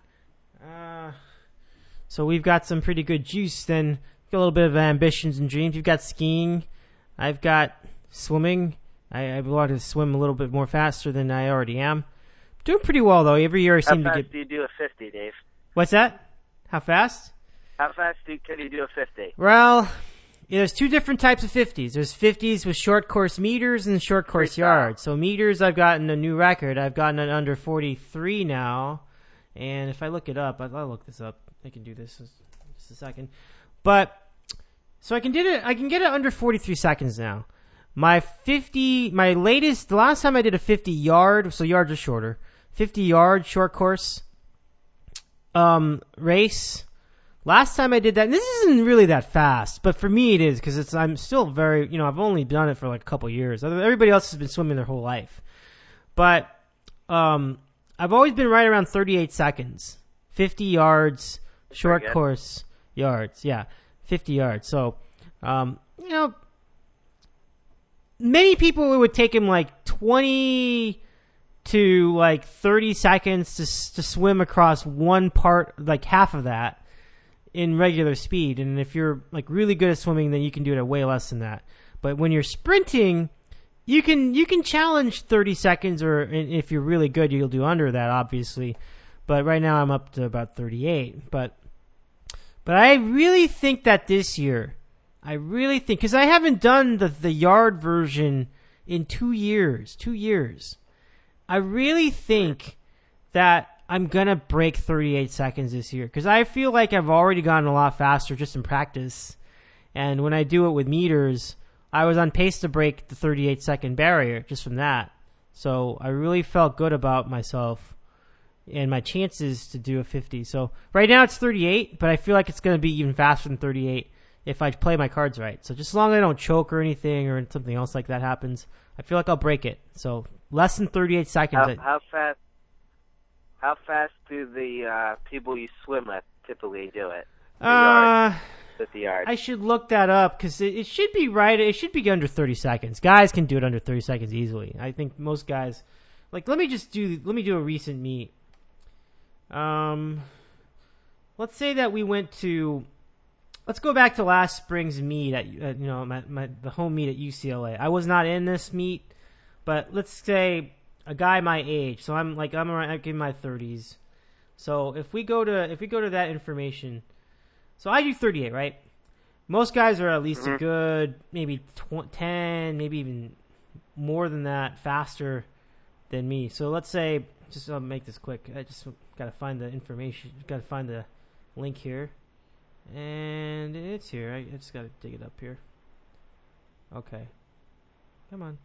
So we've got some pretty good juice. Then, got a little bit of ambitions and dreams. You've got skiing. I've got swimming. I want to swim a little bit more faster than I already am. Doing pretty well, though. Every year I seem to get... How fast do you do a 50, Dave? What's that? How fast? How fast can you do a 50? Well, there's two different types of 50s. There's 50s with short course meters and short course yards. So meters, I've gotten a new record. I've gotten it under 43 now. And if I look it up, I'll look this up. I can do this in just a second. But, so I can get it under 43 seconds now. The last time I did a 50 yard, so yards are shorter, 50 yard short course race. Last time I did that, and this isn't really that fast, but for me it is, because I'm still very, I've only done it for like a couple years. Everybody else has been swimming their whole life. But I've always been right around 38 seconds. 50 yards, short course yards. Yeah, 50 yards. So, many people, it would take them like 20 to like 30 seconds to swim across one part, like half of that, in regular speed. And if you're like really good at swimming, then you can do it at way less than that. But when you're sprinting, you can challenge 30 seconds, or if you're really good, you'll do under that, obviously. But right now I'm up to about 38. But I really think that this year, because I haven't done the yard version in 2 years. 2 years. I really think that I'm going to break 38 seconds this year, because I feel like I've already gotten a lot faster just in practice. And when I do it with meters, I was on pace to break the 38 second barrier just from that. So I really felt good about myself and my chances to do a 50. So right now it's 38, but I feel like it's going to be even faster than 38 if I play my cards right. So just as long as I don't choke or anything or something else like that happens, I feel like I'll break it. So less than 38 seconds. How fast do the people you swim with typically do it? 50 yards. I should look that up, because it should be right. It should be under 30 seconds. Guys can do it under 30 seconds easily. I think most guys, like, let me do a recent meet. Let's say that let's go back to last spring's meet at the home meet at UCLA. I was not in this meet, but let's say a guy my age. So I'm in my 30s. So if we go to that information, so I do 38, right? Most guys are at least a good maybe 10, maybe even more than that, faster than me. So let's say, I'll make this quick. I just got to find the information. Got to find the link here. And it's here. I just got to dig it up here. Okay. Come on.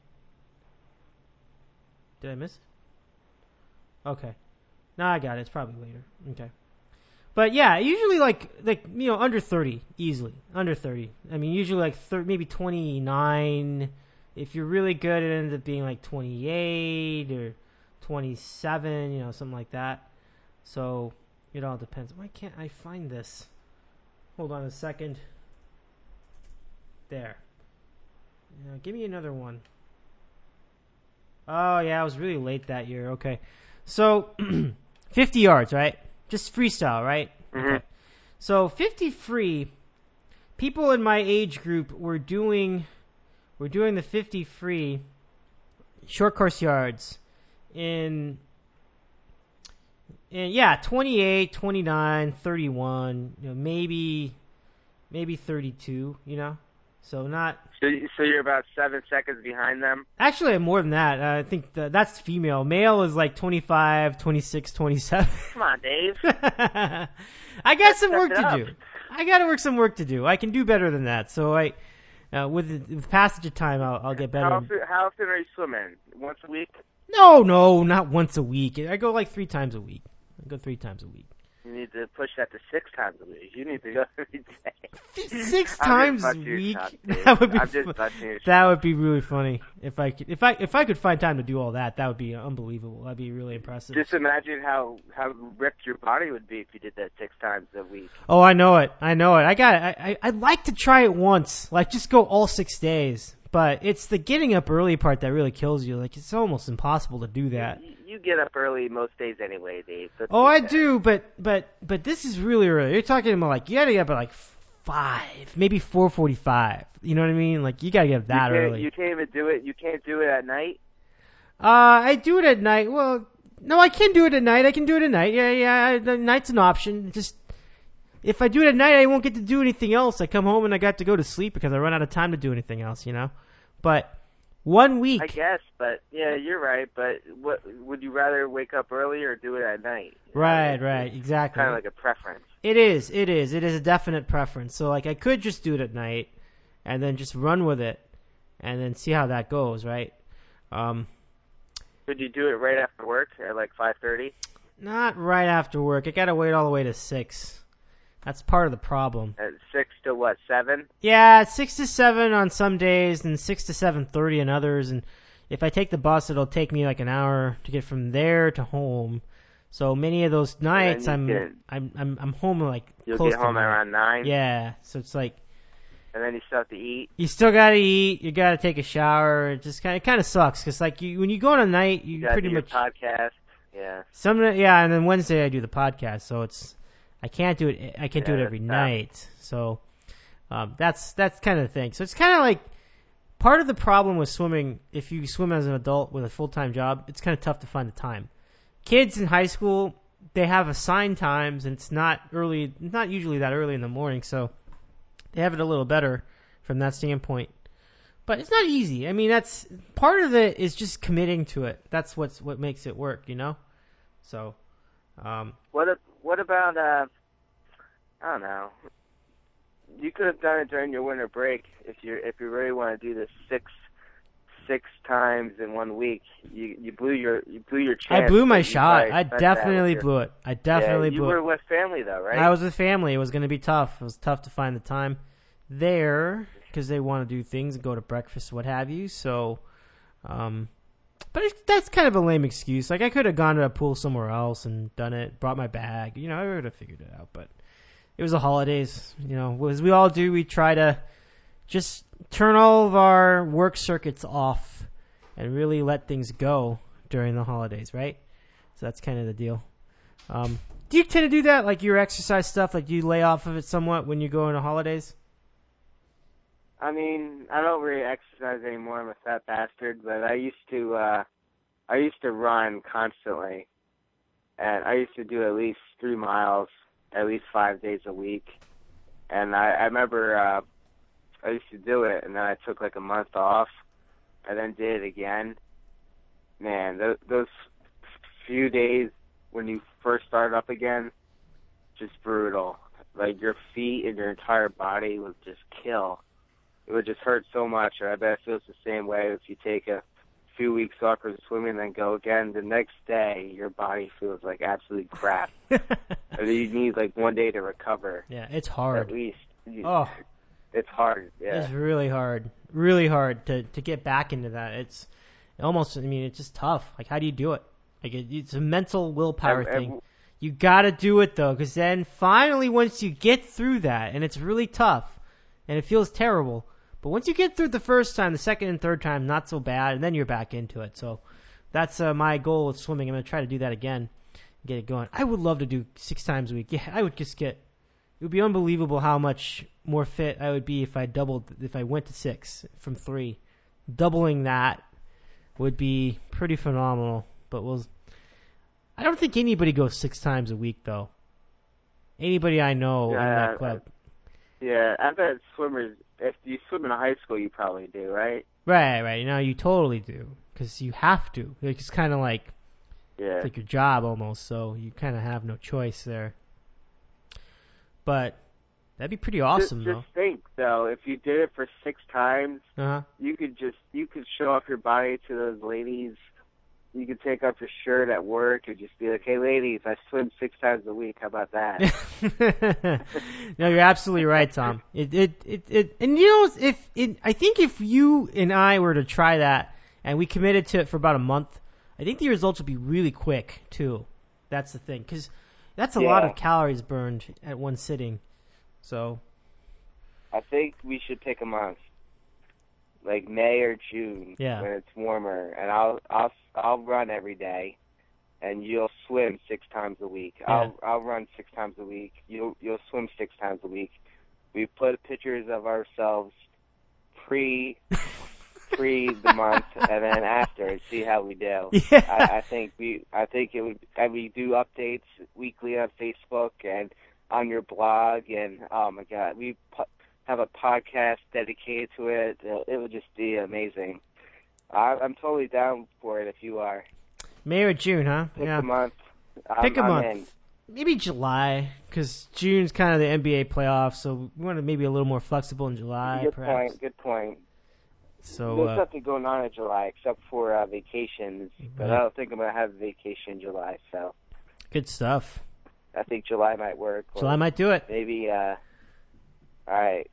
Did I miss it? Okay. No, I got it. It's probably later. Okay. But yeah, usually like under 30 easily. Under 30. I mean, usually like maybe 29. If you're really good, it ends up being like 28 or 27, something like that. So it all depends. Why can't I find this? Hold on a second. There. Give me another one. Oh yeah, I was really late that year. Okay. So 50 yards, right? Just freestyle, right? Mm-hmm. Okay. So 50 free, people in my age group were doing the 50 free short course yards in 28, 29, 31, maybe 32, So not. So you're about 7 seconds behind them? Actually, I'm more than that. I think that's female. Male is like 25, 26, 27. Come on, Dave. I got some work to do. I got to work some work to do. I can do better than that. So with passage of time, I'll get better. How often are you swimming? Once a week? No, not once a week. I go like 3 times a week. I go 3 times a week. You need to push that to 6 times a week. You need to go every day. 6 I'm times just a busting your week. chops, Dave. That would be I'm just busting your that would be really funny if I could find time to do all that. That would be unbelievable. That'd be really impressive. Just imagine how ripped your body would be if you did that 6 times a week. Oh, I know it. I'd like to try it once. Like, just go all 6 days. But it's the getting up early part that really kills you. Like, it's almost impossible to do that. You get up early most days anyway, Dave. Let's Oh, be I fair. do, but this is really early. You're talking about, like, you gotta get up at, like, 5, maybe 4:45. You know what I mean? Like, you gotta get up that early. You can't even do it. You can't do it at night. I do it at night. Well, no, I can do it at night. I can do it at night. Yeah. The night's an option. Just if I do it at night, I won't get to do anything else. I come home and I got to go to sleep because I run out of time to do anything else. You know, but 1 week. I guess, but yeah, you're right. But what would you rather wake up early or do it at night? Right, exactly. Kind of like a preference. It is a definite preference. So, like, I could just do it at night and then just run with it and then see how that goes, right? Could you do it right after work at like 5:30? Not right after work. I gotta wait all the way to 6. That's part of the problem. At 6 to what, 7? Yeah, 6 to 7 on some days and 6 to 7:30 on others. And if I take the bus, it'll take me like an hour to get from there to home. So many of those nights, I'm home like You'll close get home to 9. around 9. Yeah, so it's like And then you still have to eat. you still gotta eat. You gotta take a shower. It just kind of sucks because like when you go on a night, you gotta pretty do your much podcast. Yeah. and then Wednesday I do the podcast. So I can't do it. I can't do it every that's night. So that's kind of the thing. So it's kind of like part of the problem with swimming. If you swim as an adult with a full-time job, it's kind of tough to find the time. Kids in high school, they have assigned times, and it's not usually that early in the morning, so they have it a little better from that standpoint. But it's not easy. I mean, that's part of it is just committing to it. That's what makes it work, you know. So, What about I don't know. You could have done it during your winter break if you really want to do this six times in 1 week. You blew your chance. I blew my shot. Probably I spent definitely that with blew it. I definitely you blew were it. with family though, right? I was with family. It was going to be tough. It was tough to find the time there because they want to do things and go to breakfast, what have you. So, but that's kind of a lame excuse. Like, I could have gone to a pool somewhere else and done it, brought my bag. You know, I would have figured it out. But it was the holidays. You know, as we all do, we try to just turn all of our work circuits off and really let things go during the holidays, right? So that's kind of the deal. Do you tend to do that, like your exercise stuff? Like, do you lay off of it somewhat when you go into holidays? I mean, I don't really exercise anymore. I'm a fat bastard, but I used to run constantly, and I used to do at least 3 miles, at least 5 days a week. And I remember I used to do it, and then I took like a month off, and then did it again. Man, those few days when you first start up again, just brutal. Like, your feet and your entire body would just kill. It would just hurt so much. And I bet it feels the same way if you take a few weeks off for swimming and then go again. The next day, your body feels like absolute crap. And you need like 1 day to recover. Yeah, it's hard. At least. It's hard. Yeah. It's really hard. Really hard to get back into that. It's almost, I mean, it's just tough. Like, how do you do it? Like, it's a mental willpower thing. You gotta do it, though, because then finally once you get through that, and it's really tough, and it feels terrible, but once you get through it the first time, the second and third time, not so bad, and then you're back into it. So that's my goal with swimming. I'm going to try to do that again, get it going. I would love to do 6 times a week. Yeah, I would just it would be unbelievable how much more fit I would be if I went to 6 from 3. Doubling that would be pretty phenomenal, but I don't think anybody goes 6 times a week, though. Anybody I know in that club. I bet swimmers, if you swim in high school, you probably do, right? Right. You know, you totally do, because you have to. It's kind of like, it's like your job almost, so you kind of have no choice there. But that'd be pretty awesome, though. Just think, though, if you did it for 6 times, you could show off your body to those ladies You could take off your shirt at work and just be like, "Hey, ladies, I swim 6 times a week. How about that?" No, you're absolutely right, Tom. And you know, I think if you and I were to try that and we committed to it for about a month, I think the results would be really quick too. That's the thing, because that's a lot of calories burned at one sitting. So, I think we should pick a month, like May or June, when it's warmer, and I'll run every day, and you'll swim 6 times a week. Yeah. I'll run 6 times a week. You'll swim 6 times a week. We put pictures of ourselves pre the month and then after, and see how we do. Yeah. I think it would. And we do updates weekly on Facebook and on your blog, and oh my God, we have a podcast dedicated to it. It would just be amazing. I'm totally down for it if you are. May or June, huh? Pick a month. Pick a month. In. Maybe July, because June's kind of the NBA playoffs, so we want to maybe a little more flexible in July, perhaps. Good point. So there's nothing going on in July except for vacations, but I don't think I'm going to have a vacation in July, so. Good stuff. I think July might work. July might do it. Maybe, all right.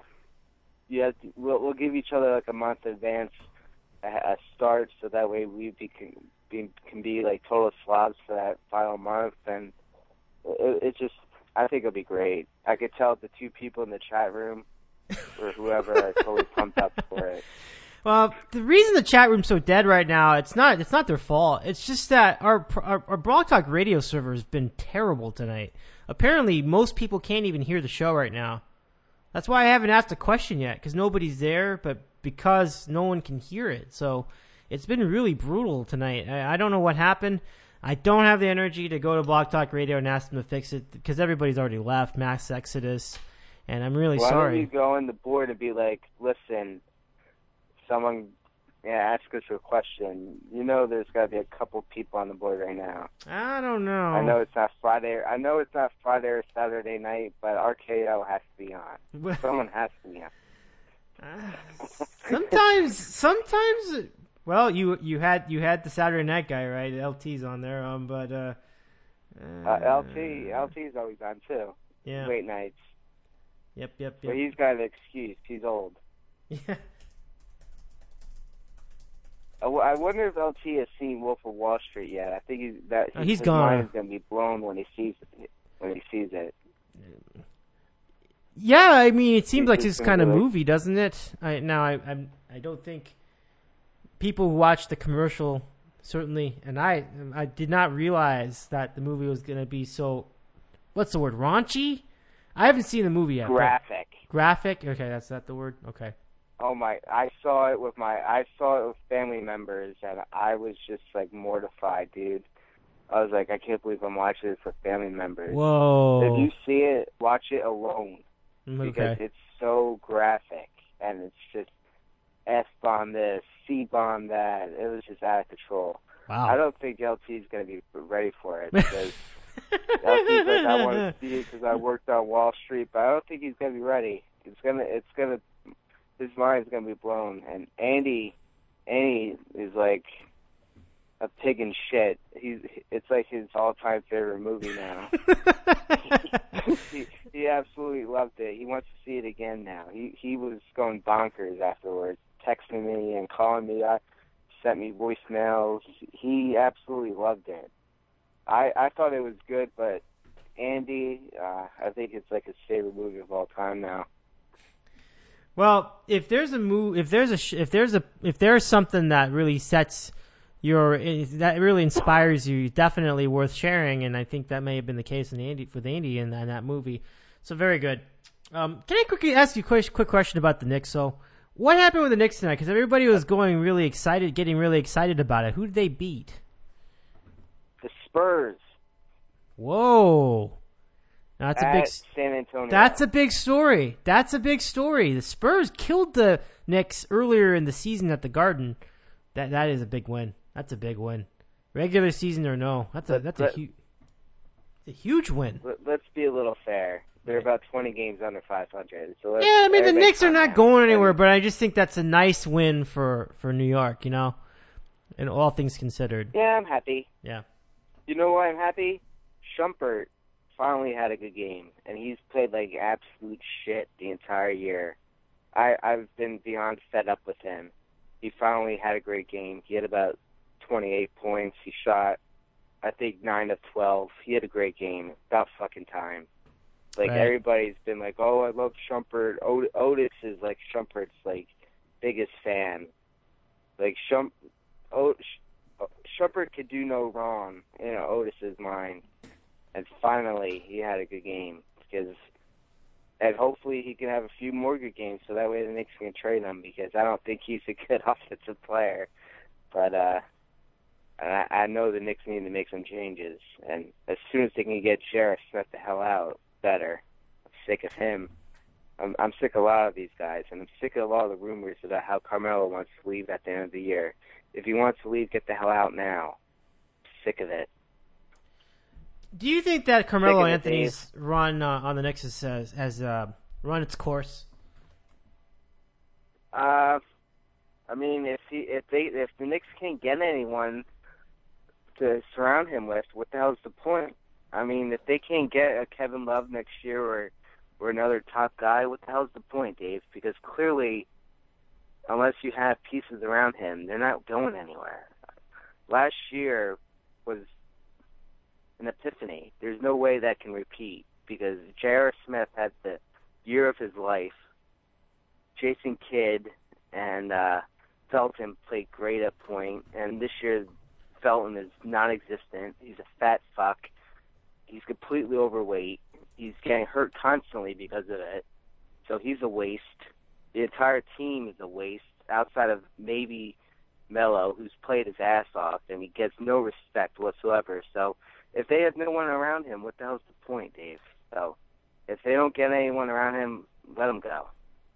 We'll give each other like a month advance a start, so that way we can be like total slobs for that final month, and it just, I think it'll be great. I could tell the 2 people in the chat room or whoever are totally pumped up for it. Well, the reason the chat room's so dead right now, it's not their fault. It's just that our Blog Talk radio server has been terrible tonight. Apparently, most people can't even hear the show right now. That's why I haven't asked a question yet, because nobody's there, but because no one can hear it. So it's been really brutal tonight. I don't know what happened. I don't have the energy to go to Blog Talk Radio and ask them to fix it, because everybody's already left, mass exodus, and I'm really sorry. Why don't you go on the board and be like, listen, someone ask us a question. You know there's got to be a couple people on the board right now. I don't know. I know it's not Friday or Saturday night, but RKO has to be on. Someone has to be on. Sometimes. Well, you had the Saturday night guy, right? LT's on there, but LT's always on too. Yeah. Late nights. Yep. But he's got an excuse. He's old. Yeah. I wonder if LT has seen Wolf of Wall Street yet. I think his he's gone. mind is going to be blown when he sees it. Yeah, I mean, it seems like this kind of movie, doesn't it? I don't think people who watch the commercial certainly, and I did not realize that the movie was going to be so. What's the word? Raunchy? I haven't seen the movie yet. Graphic. Graphic? Okay, that's not the word. Okay. Oh my! I saw it with family members, and I was just like mortified, dude. I was like, I can't believe I'm watching this with family members. Whoa! If you see it, watch it alone, because it's so graphic, and it's just F-bomb this, C-bomb that. It was just out of control. Wow! I don't think LT's gonna be ready for it, because LT's like, I want to see it because I worked on Wall Street, but I don't think he's gonna be ready. It's gonna. His mind's gonna be blown, and Andy is like a pig in shit. It's like his all-time favorite movie now. he absolutely loved it. He wants to see it again now. He was going bonkers afterwards, texting me and calling me. Sent me voicemails. He absolutely loved it. I thought it was good, but Andy, I think it's like his favorite movie of all time now. Well, if there's something that really that really inspires you, definitely worth sharing, and I think that may have been the case with Andy in that movie. So very good. Can I quickly ask you a quick question about the Knicks? So, what happened with the Knicks tonight? Because everybody was getting really excited about it. Who did they beat? The Spurs. Whoa. That's a big San Antonio. That's a big story. The Spurs killed the Knicks earlier in the season at the Garden. That is a big win. That's a big win. Regular season or no, that's a huge win. Let's be a little fair. They're about 20 games under 500. So yeah, I mean the Knicks are not going anywhere, but I just think that's a nice win for New York. You know. And all things considered. Yeah, I'm happy. Yeah. You know why I'm happy? Shumpert finally had a good game, and he's played like absolute shit the entire year. I've been beyond fed up with him. He finally had a great game. He had about 28 points. He shot, I think, 9 of 12. He had a great game. About fucking time. Like, Right. Everybody's been like, oh, I love Shumpert. Otis is, like, Shumpert's, like, biggest fan. Like, Shumpert could do no wrong in Otis's mind. And finally, he had a good game. And hopefully he can have a few more good games so that way the Knicks can trade him, because I don't think he's a good offensive player. But I know the Knicks need to make some changes. And as soon as they can get J.R. Smith the hell out, better. I'm sick of him. I'm sick of a lot of these guys, and I'm sick of a lot of the rumors about how Carmelo wants to leave at the end of the year. If he wants to leave, get the hell out now. I'm sick of it. Do you think that Carmelo Sick of it, Anthony's run on the Knicks has run its course? I mean, if the Knicks can't get anyone to surround him with, what the hell's the point? I mean, if they can't get a Kevin Love next year or another top guy, what the hell's the point, Dave? Because clearly, unless you have pieces around him, they're not going anywhere. Last year was an epiphany. There's no way that can repeat, because J.R. Smith had the year of his life. Jason Kidd and Felton played great at point, and this year Felton is non-existent. He's a fat fuck. He's completely overweight. He's getting hurt constantly because of it. So he's a waste. The entire team is a waste, outside of maybe Melo, who's played his ass off, and he gets no respect whatsoever. So if they have no one around him, what the hell's the point, Dave? So if they don't get anyone around him, let him go.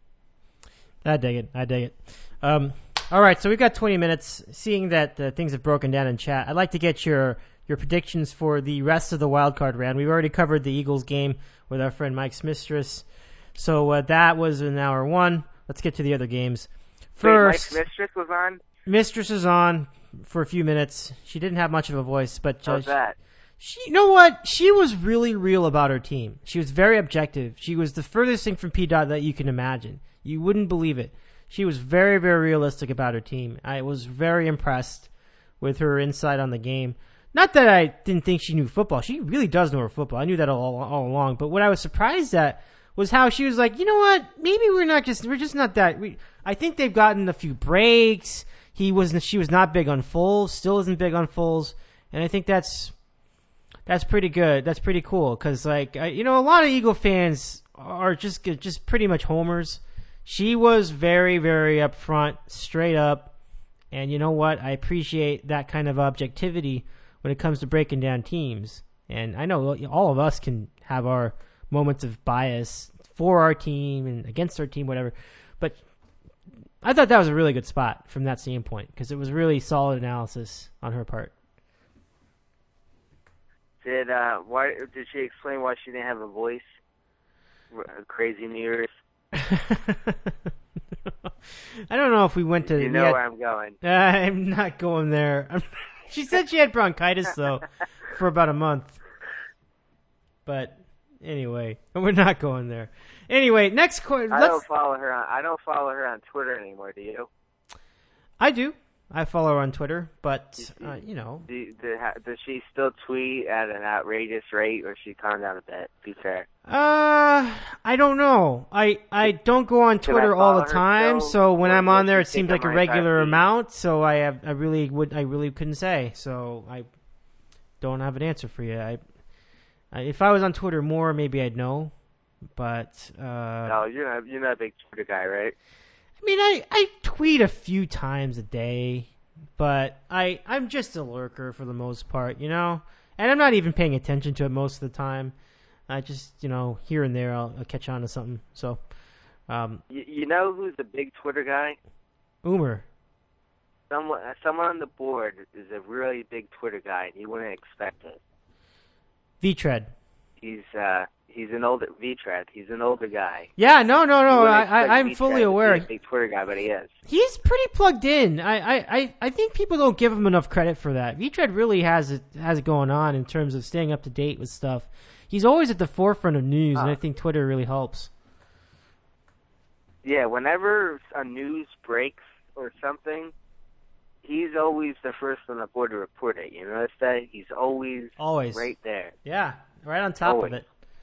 I dig it. All right, so we've got 20 minutes. Seeing that things have broken down in chat, I'd like to get your predictions for the rest of the wild card round. We've already covered the Eagles game with our friend Mike Smistris. So that was in hour one. Let's get to the other games. First, Wait, Mike Mistress was on? Mistress is on for a few minutes. She didn't have much of a voice, but how's that? you know what? She was really real about her team. She was very objective. She was the furthest thing from P-Dot that you can imagine. You wouldn't believe it. She was very, very realistic about her team. I was very impressed with her insight on the game. Not that I didn't think she knew football. She really does know her football. I knew that all along. But what I was surprised at was how she was like, you know what? Maybe we're just not that. I think they've gotten a few breaks. She was not big on Foles. Still isn't big on Foles. And I think that's pretty good. That's pretty cool. Cause a lot of Eagle fans are just pretty much homers. She was very, very upfront, straight up. And you know what? I appreciate that kind of objectivity when it comes to breaking down teams. And I know all of us can have our moments of bias for our team and against our team, whatever. But I thought that was a really good spot from that standpoint, because it was really solid analysis on her part. Did she explain why she didn't have a voice? Crazy New Year's. I don't know if we went to. You know where I'm going. I'm not going there. She said she had bronchitis though for about a month. But anyway, we're not going there. Anyway, next question. I don't follow her on Twitter anymore. Do you? I do. I follow her on Twitter, but does she still tweet at an outrageous rate, or she calmed down a bit? Be fair. I don't know. I don't go on Twitter all the time, so when I'm on there, it seems like a regular amount. So I really couldn't say. So I don't have an answer for you. If I was on Twitter more, maybe I'd know. But no, you're not a big Twitter guy, right? I mean, I tweet a few times a day, but I'm just a lurker for the most part, and I'm not even paying attention to it most of the time. I just, here and there I'll catch on to something. So, you know who's a big Twitter guy? Umer. Someone on the board is a really big Twitter guy, and you wouldn't expect it. V-Tread. He's He's an older V-Tread. He's an older guy. Yeah, no. You wouldn't expect I'm V-Tread fully to be aware. a big Twitter guy, but he is. He's pretty plugged in. I think people don't give him enough credit for that. V-Tread really has it going on in terms of staying up to date with stuff. He's always at the forefront of news, and I think Twitter really helps. Yeah, whenever a news breaks or something, he's always the first on the board to report it. You notice that? He's always right there. Yeah, right on top Always. of it.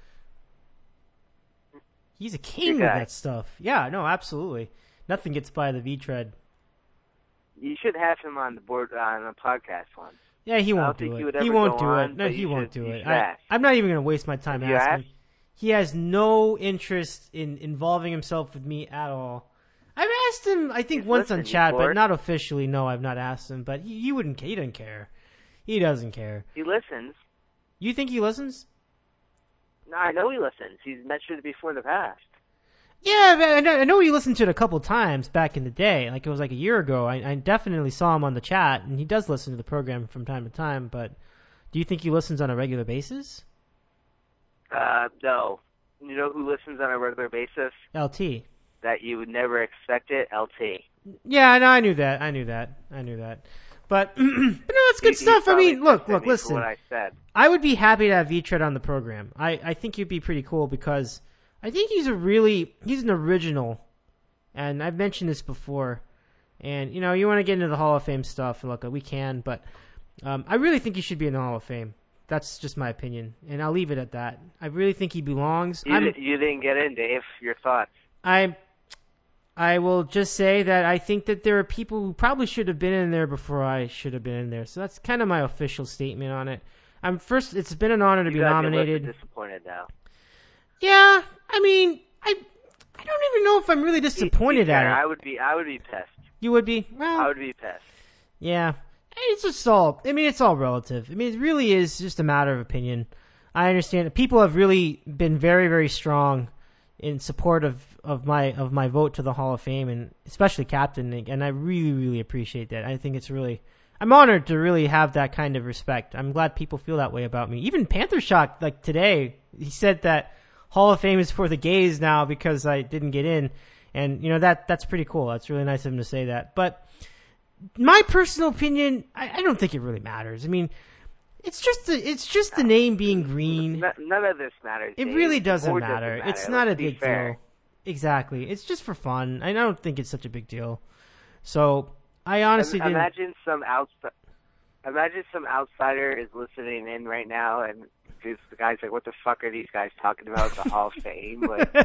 He's a king with that stuff. Yeah, no, absolutely. Nothing gets by the V-Tread. You should have him on the board on a podcast once. Yeah, he won't do it. He won't do it. No, he won't do it. I'm not even going to waste my time asking. He has no interest in involving himself with me at all. I've asked him, I think, once on chat, but not officially. No, I've not asked him. But he wouldn't. He doesn't care. He doesn't care. He listens. You think he listens? No, I know he listens. He's mentioned it before in the past. Yeah, I know he listened to it a couple times back in the day. Like, it was like a year ago. I definitely saw him on the chat, and he does listen to the program from time to time. But do you think he listens on a regular basis? No. You know who listens on a regular basis? LT. That you would never expect it? LT. Yeah, no, I knew that. But no, it's good stuff. I mean, look, listen. What I said. I would be happy to have V-Tread on the program. I think he'd be pretty cool because I think he's an original, and I've mentioned this before. And you want to get into the Hall of Fame stuff, look, we can, but I really think he should be in the Hall of Fame. That's just my opinion, and I'll leave it at that. I really think he belongs. You didn't get in, Dave. Your thoughts? I will just say that I think that there are people who probably should have been in there before I should have been in there. So that's kind of my official statement on it. It's been an honor to be nominated. You're disappointed now. Yeah, I mean, I don't even know if I'm really disappointed at it. I would be pissed. You would be? Well, I would be pissed. Yeah. It's just all, it's all relative. I mean, it really is just a matter of opinion. I understand that people have really been very, very strong in support of my vote to the Hall of Fame, and especially Captain, and I really, really appreciate that. I think I'm honored to really have that kind of respect. I'm glad people feel that way about me. Even Panther Shock, like today, he said that Hall of Fame is for the gays now because I didn't get in, and that's pretty cool. That's really nice of him to say that. But my personal opinion, I don't think it really matters. I mean, it's just the name being green. None of this matters. It Dave. really doesn't matter. It's not a big fair. deal. Exactly. It's just for fun. I don't think it's such a big deal. So I honestly didn't. Imagine some outsider is listening in right now, and the guy's like, "What the fuck are these guys talking about? The Hall of Fame?"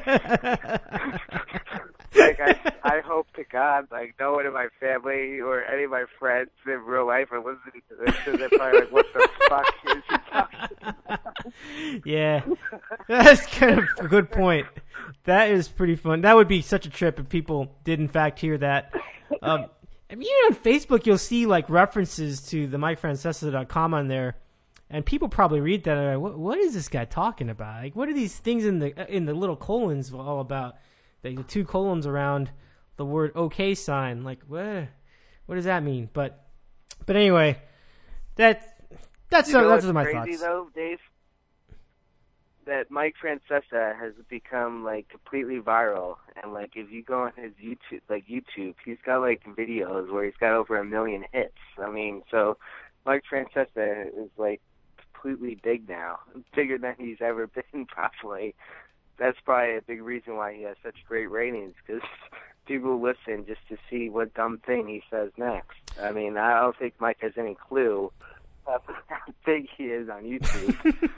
Like, I hope to God, like, no one in my family or any of my friends in real life are listening to this, so they're probably like, "What the fuck is he talking about?" Yeah, that's kind of a good point. That is pretty fun. That would be such a trip if people did in fact hear that. I mean, even on Facebook, you'll see like references to the MikeFrancesa.com on there, and people probably read that and are like, what is this guy talking about? Like, what are these things in the little colons all about? The two colons around the word OK sign. Like, what does that mean? But anyway, that's my crazy, thoughts. Though, Dave, that Mike Francesa has become like completely viral, and like if you go on his YouTube, he's got like videos where he's got over 1 million hits. I mean, so Mike Francesa is like completely big now, bigger than he's ever been probably. That's probably a big reason why he has such great ratings, because people listen just to see what dumb thing he says next. I mean, I don't think Mike has any clue how big he is on YouTube.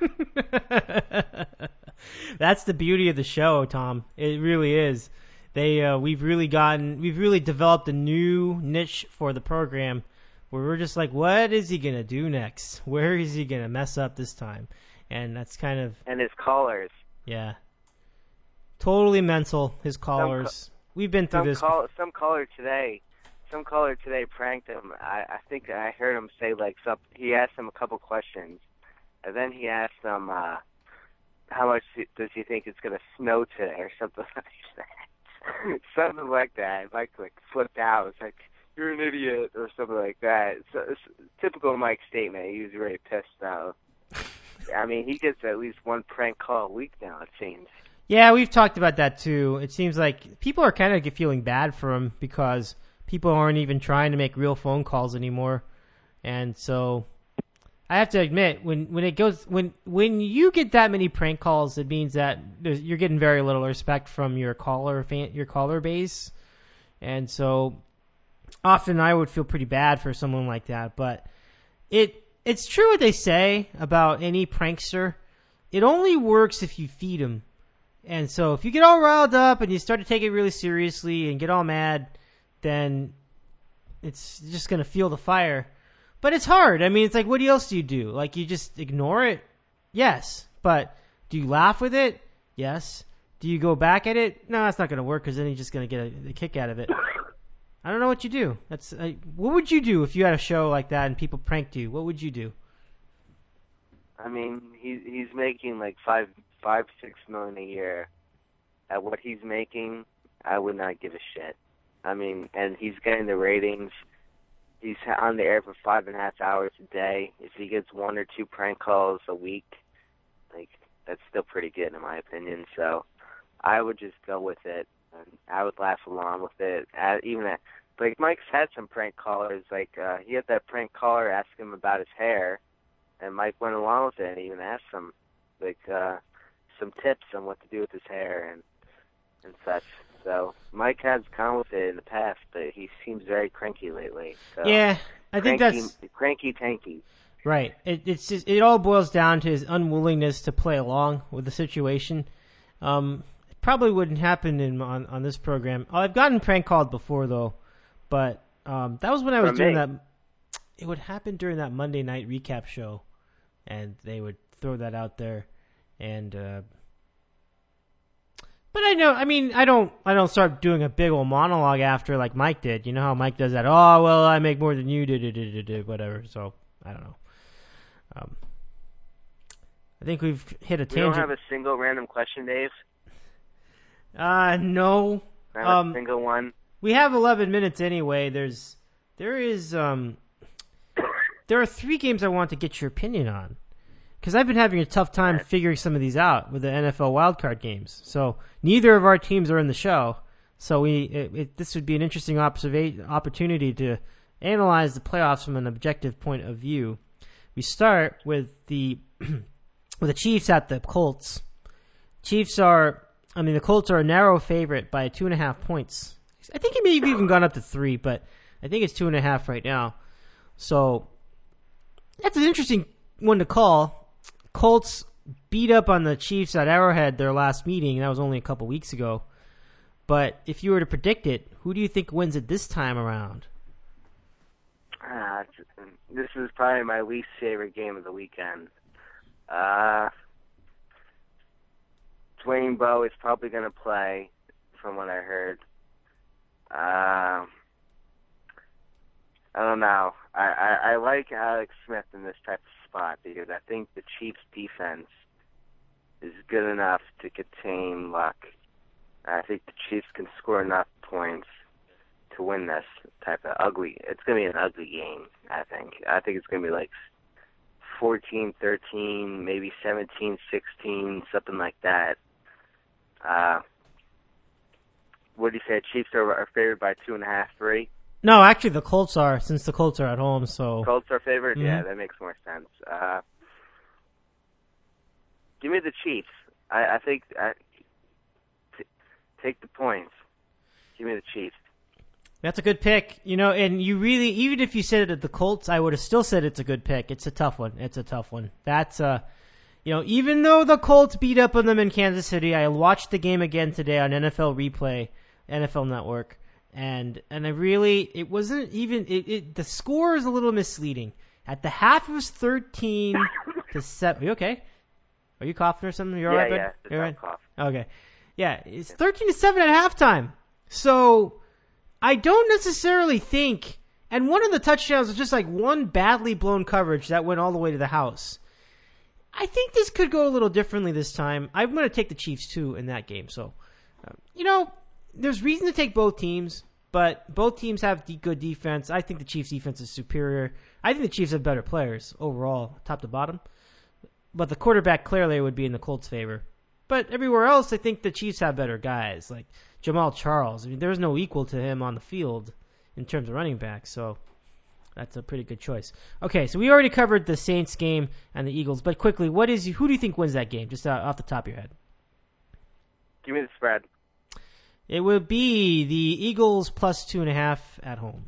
That's the beauty of the show, Tom. It really is. We've really developed a new niche for the program where we're just like, what is he going to do next? Where is he going to mess up this time? And that's kind of... And his callers. Yeah. Totally mental, his callers. We've been through this. Some caller today pranked him. I think I heard him say he asked him a couple questions, and then he asked him how much does he think it's going to snow today or something like that. Something like that. Mike flipped out. It's like, you're an idiot or something like that. So it's typical Mike statement. He was very pissed though. I mean, he gets at least one prank call a week now, it seems. Yeah, we've talked about that too. It seems like people are kind of feeling bad for him because people aren't even trying to make real phone calls anymore. And so I have to admit, when you get that many prank calls, it means that you're getting very little respect from your caller base. And so often I would feel pretty bad for someone like that, but it's true what they say about any prankster. It only works if you feed them. And so if you get all riled up and you start to take it really seriously and get all mad, then it's just going to fuel the fire. But it's hard. I mean, it's like, what else do you do? Like, you just ignore it? Yes. But do you laugh with it? Yes. Do you go back at it? No, that's not going to work because then you're just going to get a kick out of it. I don't know what you do. What would you do if you had a show like that and people pranked you? What would you do? I mean, he's making like $5-6 million a year. At what he's making, I would not give a shit. I mean, and he's getting the ratings. He's on the air for 5.5 hours a day. If he gets 1 or 2 prank calls a week, like, that's still pretty good in my opinion. So I would just go with it, and I would laugh along with it. Like Mike's had some prank callers. Like he had that prank caller ask him about his hair, and Mike went along with it and even asked him like some tips on what to do with his hair and such. So Mike has gone with it in the past, but he seems very cranky lately. So yeah, I think that's cranky tanky. Right. It's just, it all boils down to his unwillingness to play along with the situation. It probably wouldn't happen on this program. I've gotten prank called before though, but that was when I was doing that. It would happen during that Monday night recap show, and they would throw that out there, and. But I know, I mean, I don't start doing a big old monologue after like Mike did. You know how Mike does that? Oh, well, I make more than you did, whatever. So, I don't know. I think we've hit a tangent. We don't have a single random question, Dave? No. Not a single one? We have 11 minutes anyway. There are 3 games I want to get your opinion on. Because I've been having a tough time figuring some of these out with the NFL wildcard games. So neither of our teams are in the show. So this would be an interesting opportunity to analyze the playoffs from an objective point of view. We start with the Chiefs at the Colts. The Colts are a narrow favorite by 2.5 points. I think it may have even gone up to 3, but I think it's 2.5 right now. So that's an interesting one to call. Colts beat up on the Chiefs at Arrowhead their last meeting. That was only a couple weeks ago. But if you were to predict it, who do you think wins it this time around? This is probably my least favorite game of the weekend. Dwayne Bowe is probably going to play, from what I heard. I don't know. I like Alex Smith in this type of spot because I think the Chiefs' defense is good enough to contain Luck. I think the Chiefs can score enough points to win this type of ugly. It's going to be an ugly game, I think. I think it's going to be like 14-13, maybe 17-16, something like that. What do you say? Chiefs are favored by 2.5, 3? No, actually the Colts are, since the Colts are at home. So Colts are favored? Mm-hmm. Yeah, that makes more sense. Give me the Chiefs. I think take the points. Give me the Chiefs. That's a good pick. You know, and you really, even if you said it at the Colts, I would have still said it's a good pick. It's a tough one. That's, even though the Colts beat up on them in Kansas City, I watched the game again today on NFL Replay, NFL Network. And I really, it wasn't even, the score is a little misleading. At the half, it was 13-7. Are you okay? Are you coughing or something? You all right, bud? Yeah, You're right? cough. Okay. Yeah, it's 13-7 at halftime. So, I don't necessarily think, and one of the touchdowns was just like one badly blown coverage that went all the way to the house. I think this could go a little differently this time. I'm going to take the Chiefs too in that game. So, there's reason to take both teams, but both teams have good defense. I think the Chiefs' defense is superior. I think the Chiefs have better players overall, top to bottom. but the quarterback clearly would be in the Colts' favor. But everywhere else, I think the Chiefs have better guys, like Jamal Charles. I mean, there's no equal to him on the field in terms of running backs, so that's a pretty good choice. Okay, so we already covered the Saints game and the Eagles, but quickly, who do you think wins that game, just off the top of your head? Give me the spread. It would be the Eagles plus 2.5 at home.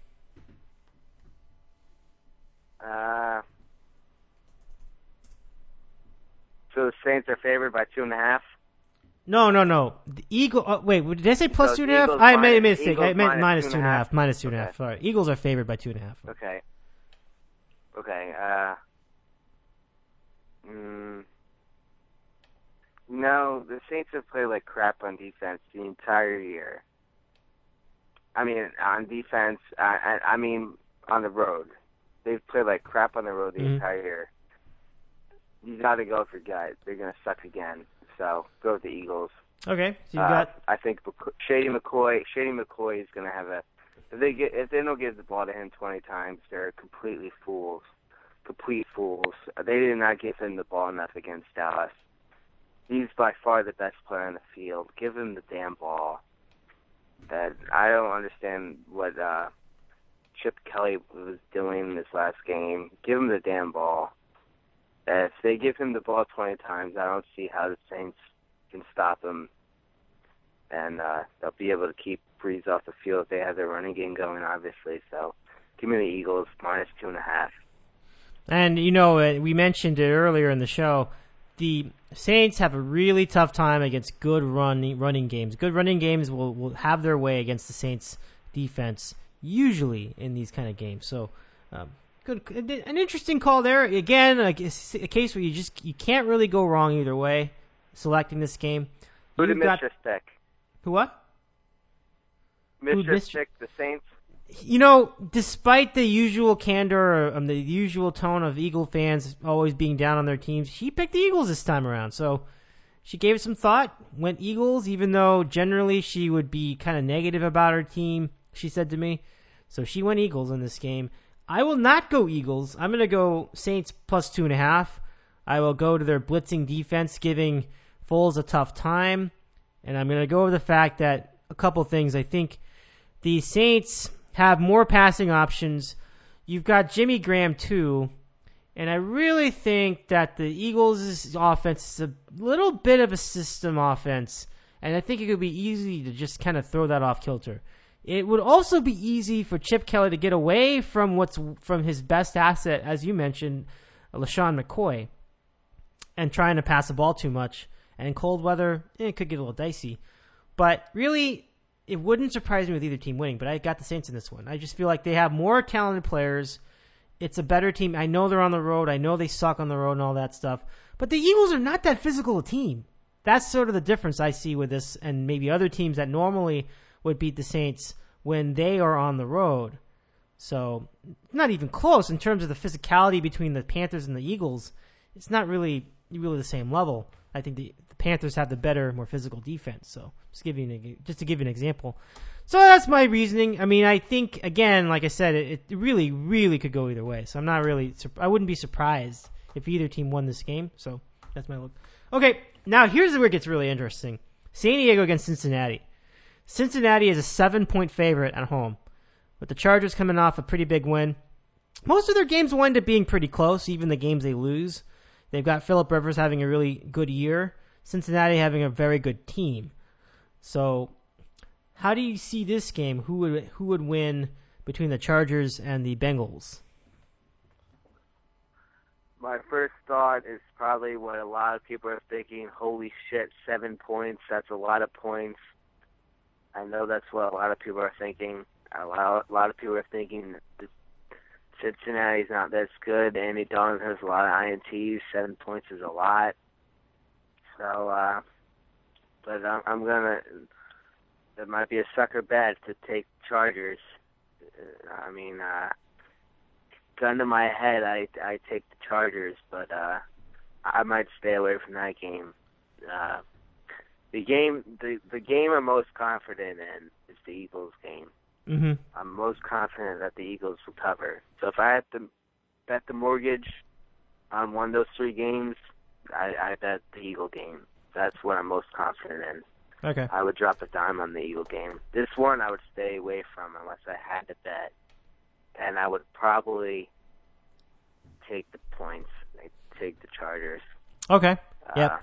So the Saints are favored by 2.5? No. The Eagle. Wait, did I say plus 2.5? Eagles I made a minus- mistake. Eagles I meant minus minus 2.5. Minus 2.5. Okay. Sorry. Eagles are favored by 2.5. Okay. No, the Saints have played like crap on defense the entire year. I mean, on defense, I mean on the road. They've played like crap on the road the entire year. You got to go for guys. They're going to suck again. So go with the Eagles. Okay, so you got. I think Shady McCoy is going to have a. If they don't give the ball to him 20 times, they're complete fools. They did not give him the ball enough against Dallas. He's by far the best player on the field. Give him the damn ball. That I don't understand what Chip Kelly was doing this last game. Give him the damn ball. If they give him the ball 20 times, I don't see how the Saints can stop him. And they'll be able to keep Breeze off the field if they have their running game going, obviously. So give me the Eagles minus 2.5. And, we mentioned it earlier in the show. The Saints have a really tough time against good running games. Good running games will have their way against the Saints' defense, usually in these kind of games. So, good, an interesting call there. Again, a case where you can't really go wrong either way. Selecting this game. Who did Mitchell pick? Who what? Mitchell picked the Saints. Despite the usual candor, the usual tone of Eagle fans always being down on their teams, she picked the Eagles this time around. So she gave it some thought, went Eagles, even though generally she would be kind of negative about her team, she said to me. So she went Eagles in this game. I will not go Eagles. I'm going to go Saints plus 2.5. I will go to their blitzing defense, giving Foles a tough time. And I'm going to go over the fact that a couple things. I think the Saints have more passing options. You've got Jimmy Graham too, and I really think that the Eagles' offense is a little bit of a system offense, and I think it could be easy to just kind of throw that off kilter. It would also be easy for Chip Kelly to get away from his best asset, as you mentioned, LaShawn McCoy, and trying to pass the ball too much. And in cold weather, it could get a little dicey. But really, it wouldn't surprise me with either team winning, but I got the Saints in this one. I just feel like they have more talented players. It's a better team. I know they're on the road. I know they suck on the road and all that stuff. But the Eagles are not that physical a team. That's sort of the difference I see with this and maybe other teams that normally would beat the Saints when they are on the road. So, not even close in terms of the physicality between the Panthers and the Eagles. It's not really the same level. I think the Panthers have the better, more physical defense. So, just to give you an example. So that's my reasoning. I mean, I think, again, like I said, it really, really could go either way. So I wouldn't be surprised if either team won this game. So that's my look. Okay, now here's where it gets really interesting. San Diego against Cincinnati. Cincinnati is a 7-point favorite at home, with the Chargers coming off a pretty big win. Most of their games wind up being pretty close, even the games they lose. They've got Phillip Rivers having a really good year. Cincinnati having a very good team. So, how do you see this game? Who would win between the Chargers and the Bengals? My first thought is probably what a lot of people are thinking. Holy shit, 7 points. That's a lot of points. I know that's what a lot of people are thinking. A lot of people are thinking that Cincinnati's not this good. Andy Dalton has a lot of INTs. 7 points is a lot. So, but I'm gonna. It might be a sucker bet to take Chargers. I mean, gun to my head, I take the Chargers, but I might stay away from that game. The game I'm most confident in is the Eagles game. Mm-hmm. I'm most confident that the Eagles will cover. So if I have to bet the mortgage on one of those 3 games, I bet the Eagle game. That's what I'm most confident in. Okay. I would drop a dime on the Eagle game. This one I would stay away from unless I had to bet. And I would probably take the points. I'd take the Chargers. Okay. Yep.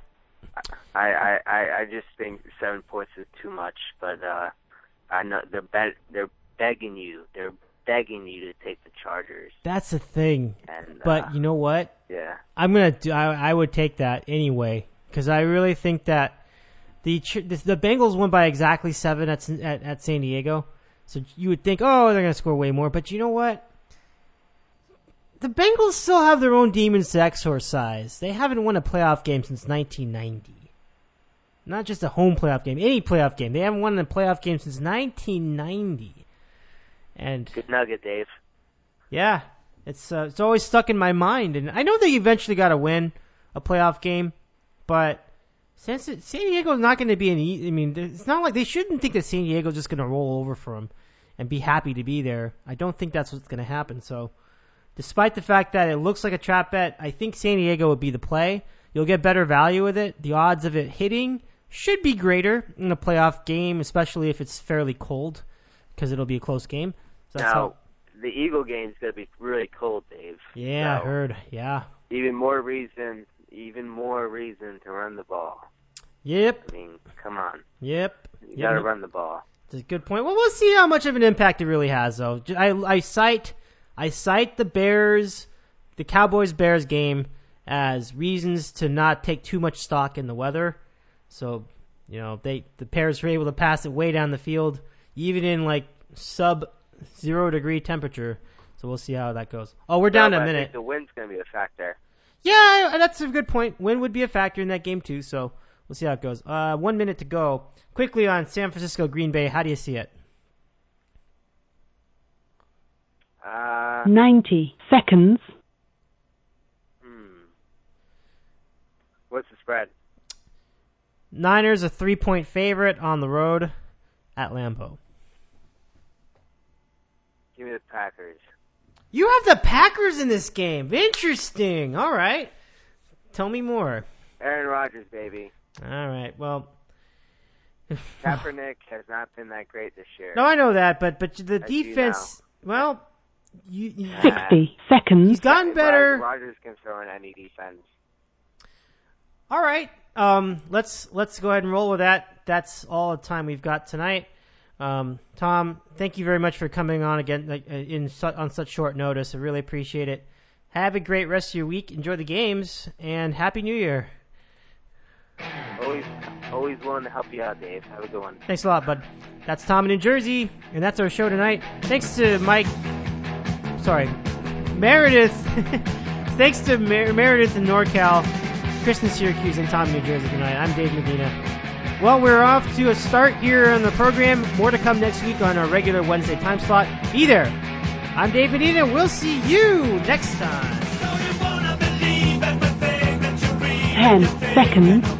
I just think 7 points is too much, but I know they're begging you. They're begging you to take the Chargers. That's the thing. And, but you know what? Yeah. I would take that anyway because I really think that the Bengals won by exactly 7 at San Diego. So you would think, oh, they're going to score way more. But you know what? The Bengals still have their own demons to exorcise. They haven't won a playoff game since 1990. Not just a home playoff game, any playoff game. They haven't won a playoff game since 1990. And good nugget, Dave. Yeah, it's always stuck in my mind. And I know they eventually got to win a playoff game, but since San Diego's not going to be it's not like they shouldn't think that San Diego's just going to roll over for them and be happy to be there. I don't think that's what's going to happen. So, despite the fact that it looks like a trap bet, I think San Diego would be the play. You'll get better value with it. The odds of it hitting should be greater in a playoff game, especially if it's fairly cold, because it'll be a close game. So now, the Eagle game's going to be really cold, Dave. Yeah, so I heard. Yeah. Even more reason to run the ball. Yep. I mean, come on. Yep. You got to run the ball. That's a good point. Well, we'll see how much of an impact it really has, though. I cite the Cowboys-Bears game as reasons to not take too much stock in the weather. So, the Bears were able to pass it way down the field, even in like sub-0 degree temperature. So we'll see how that goes. Oh, we're down a minute. I think the wind's going to be a factor. Yeah, that's a good point. Wind would be a factor in that game too. So we'll see how it goes. 1 minute to go. Quickly on San Francisco, Green Bay. How do you see it? 90 seconds. What's the spread? Niners a 3-point favorite on the road at Lambeau. Give me the Packers. You have the Packers in this game. Interesting. All right. Tell me more. Aaron Rodgers, baby. All right. Well, Kaepernick has not been that great this year. No, I know that, but the defense. Well, 60 seconds. He's gotten better. Rodgers can throw in any defense. All right. Let's go ahead and roll with that. That's all the time we've got tonight. Tom, thank you very much for coming on again on such short notice. I really appreciate it. Have a great rest of your week. Enjoy the games, and Happy New Year. Always willing to help you out, Dave. Have a good one. Thanks a lot, bud. That's Tom in New Jersey, and that's our show tonight. Thanks to Meredith. Thanks to Meredith in NorCal, Chris in Syracuse, and Tom in New Jersey tonight. I'm Dave Medina. Well, we're off to a start here on the program. More to come next week on our regular Wednesday time slot. Be there. I'm Dave Medina. We'll see you next time. 10 seconds.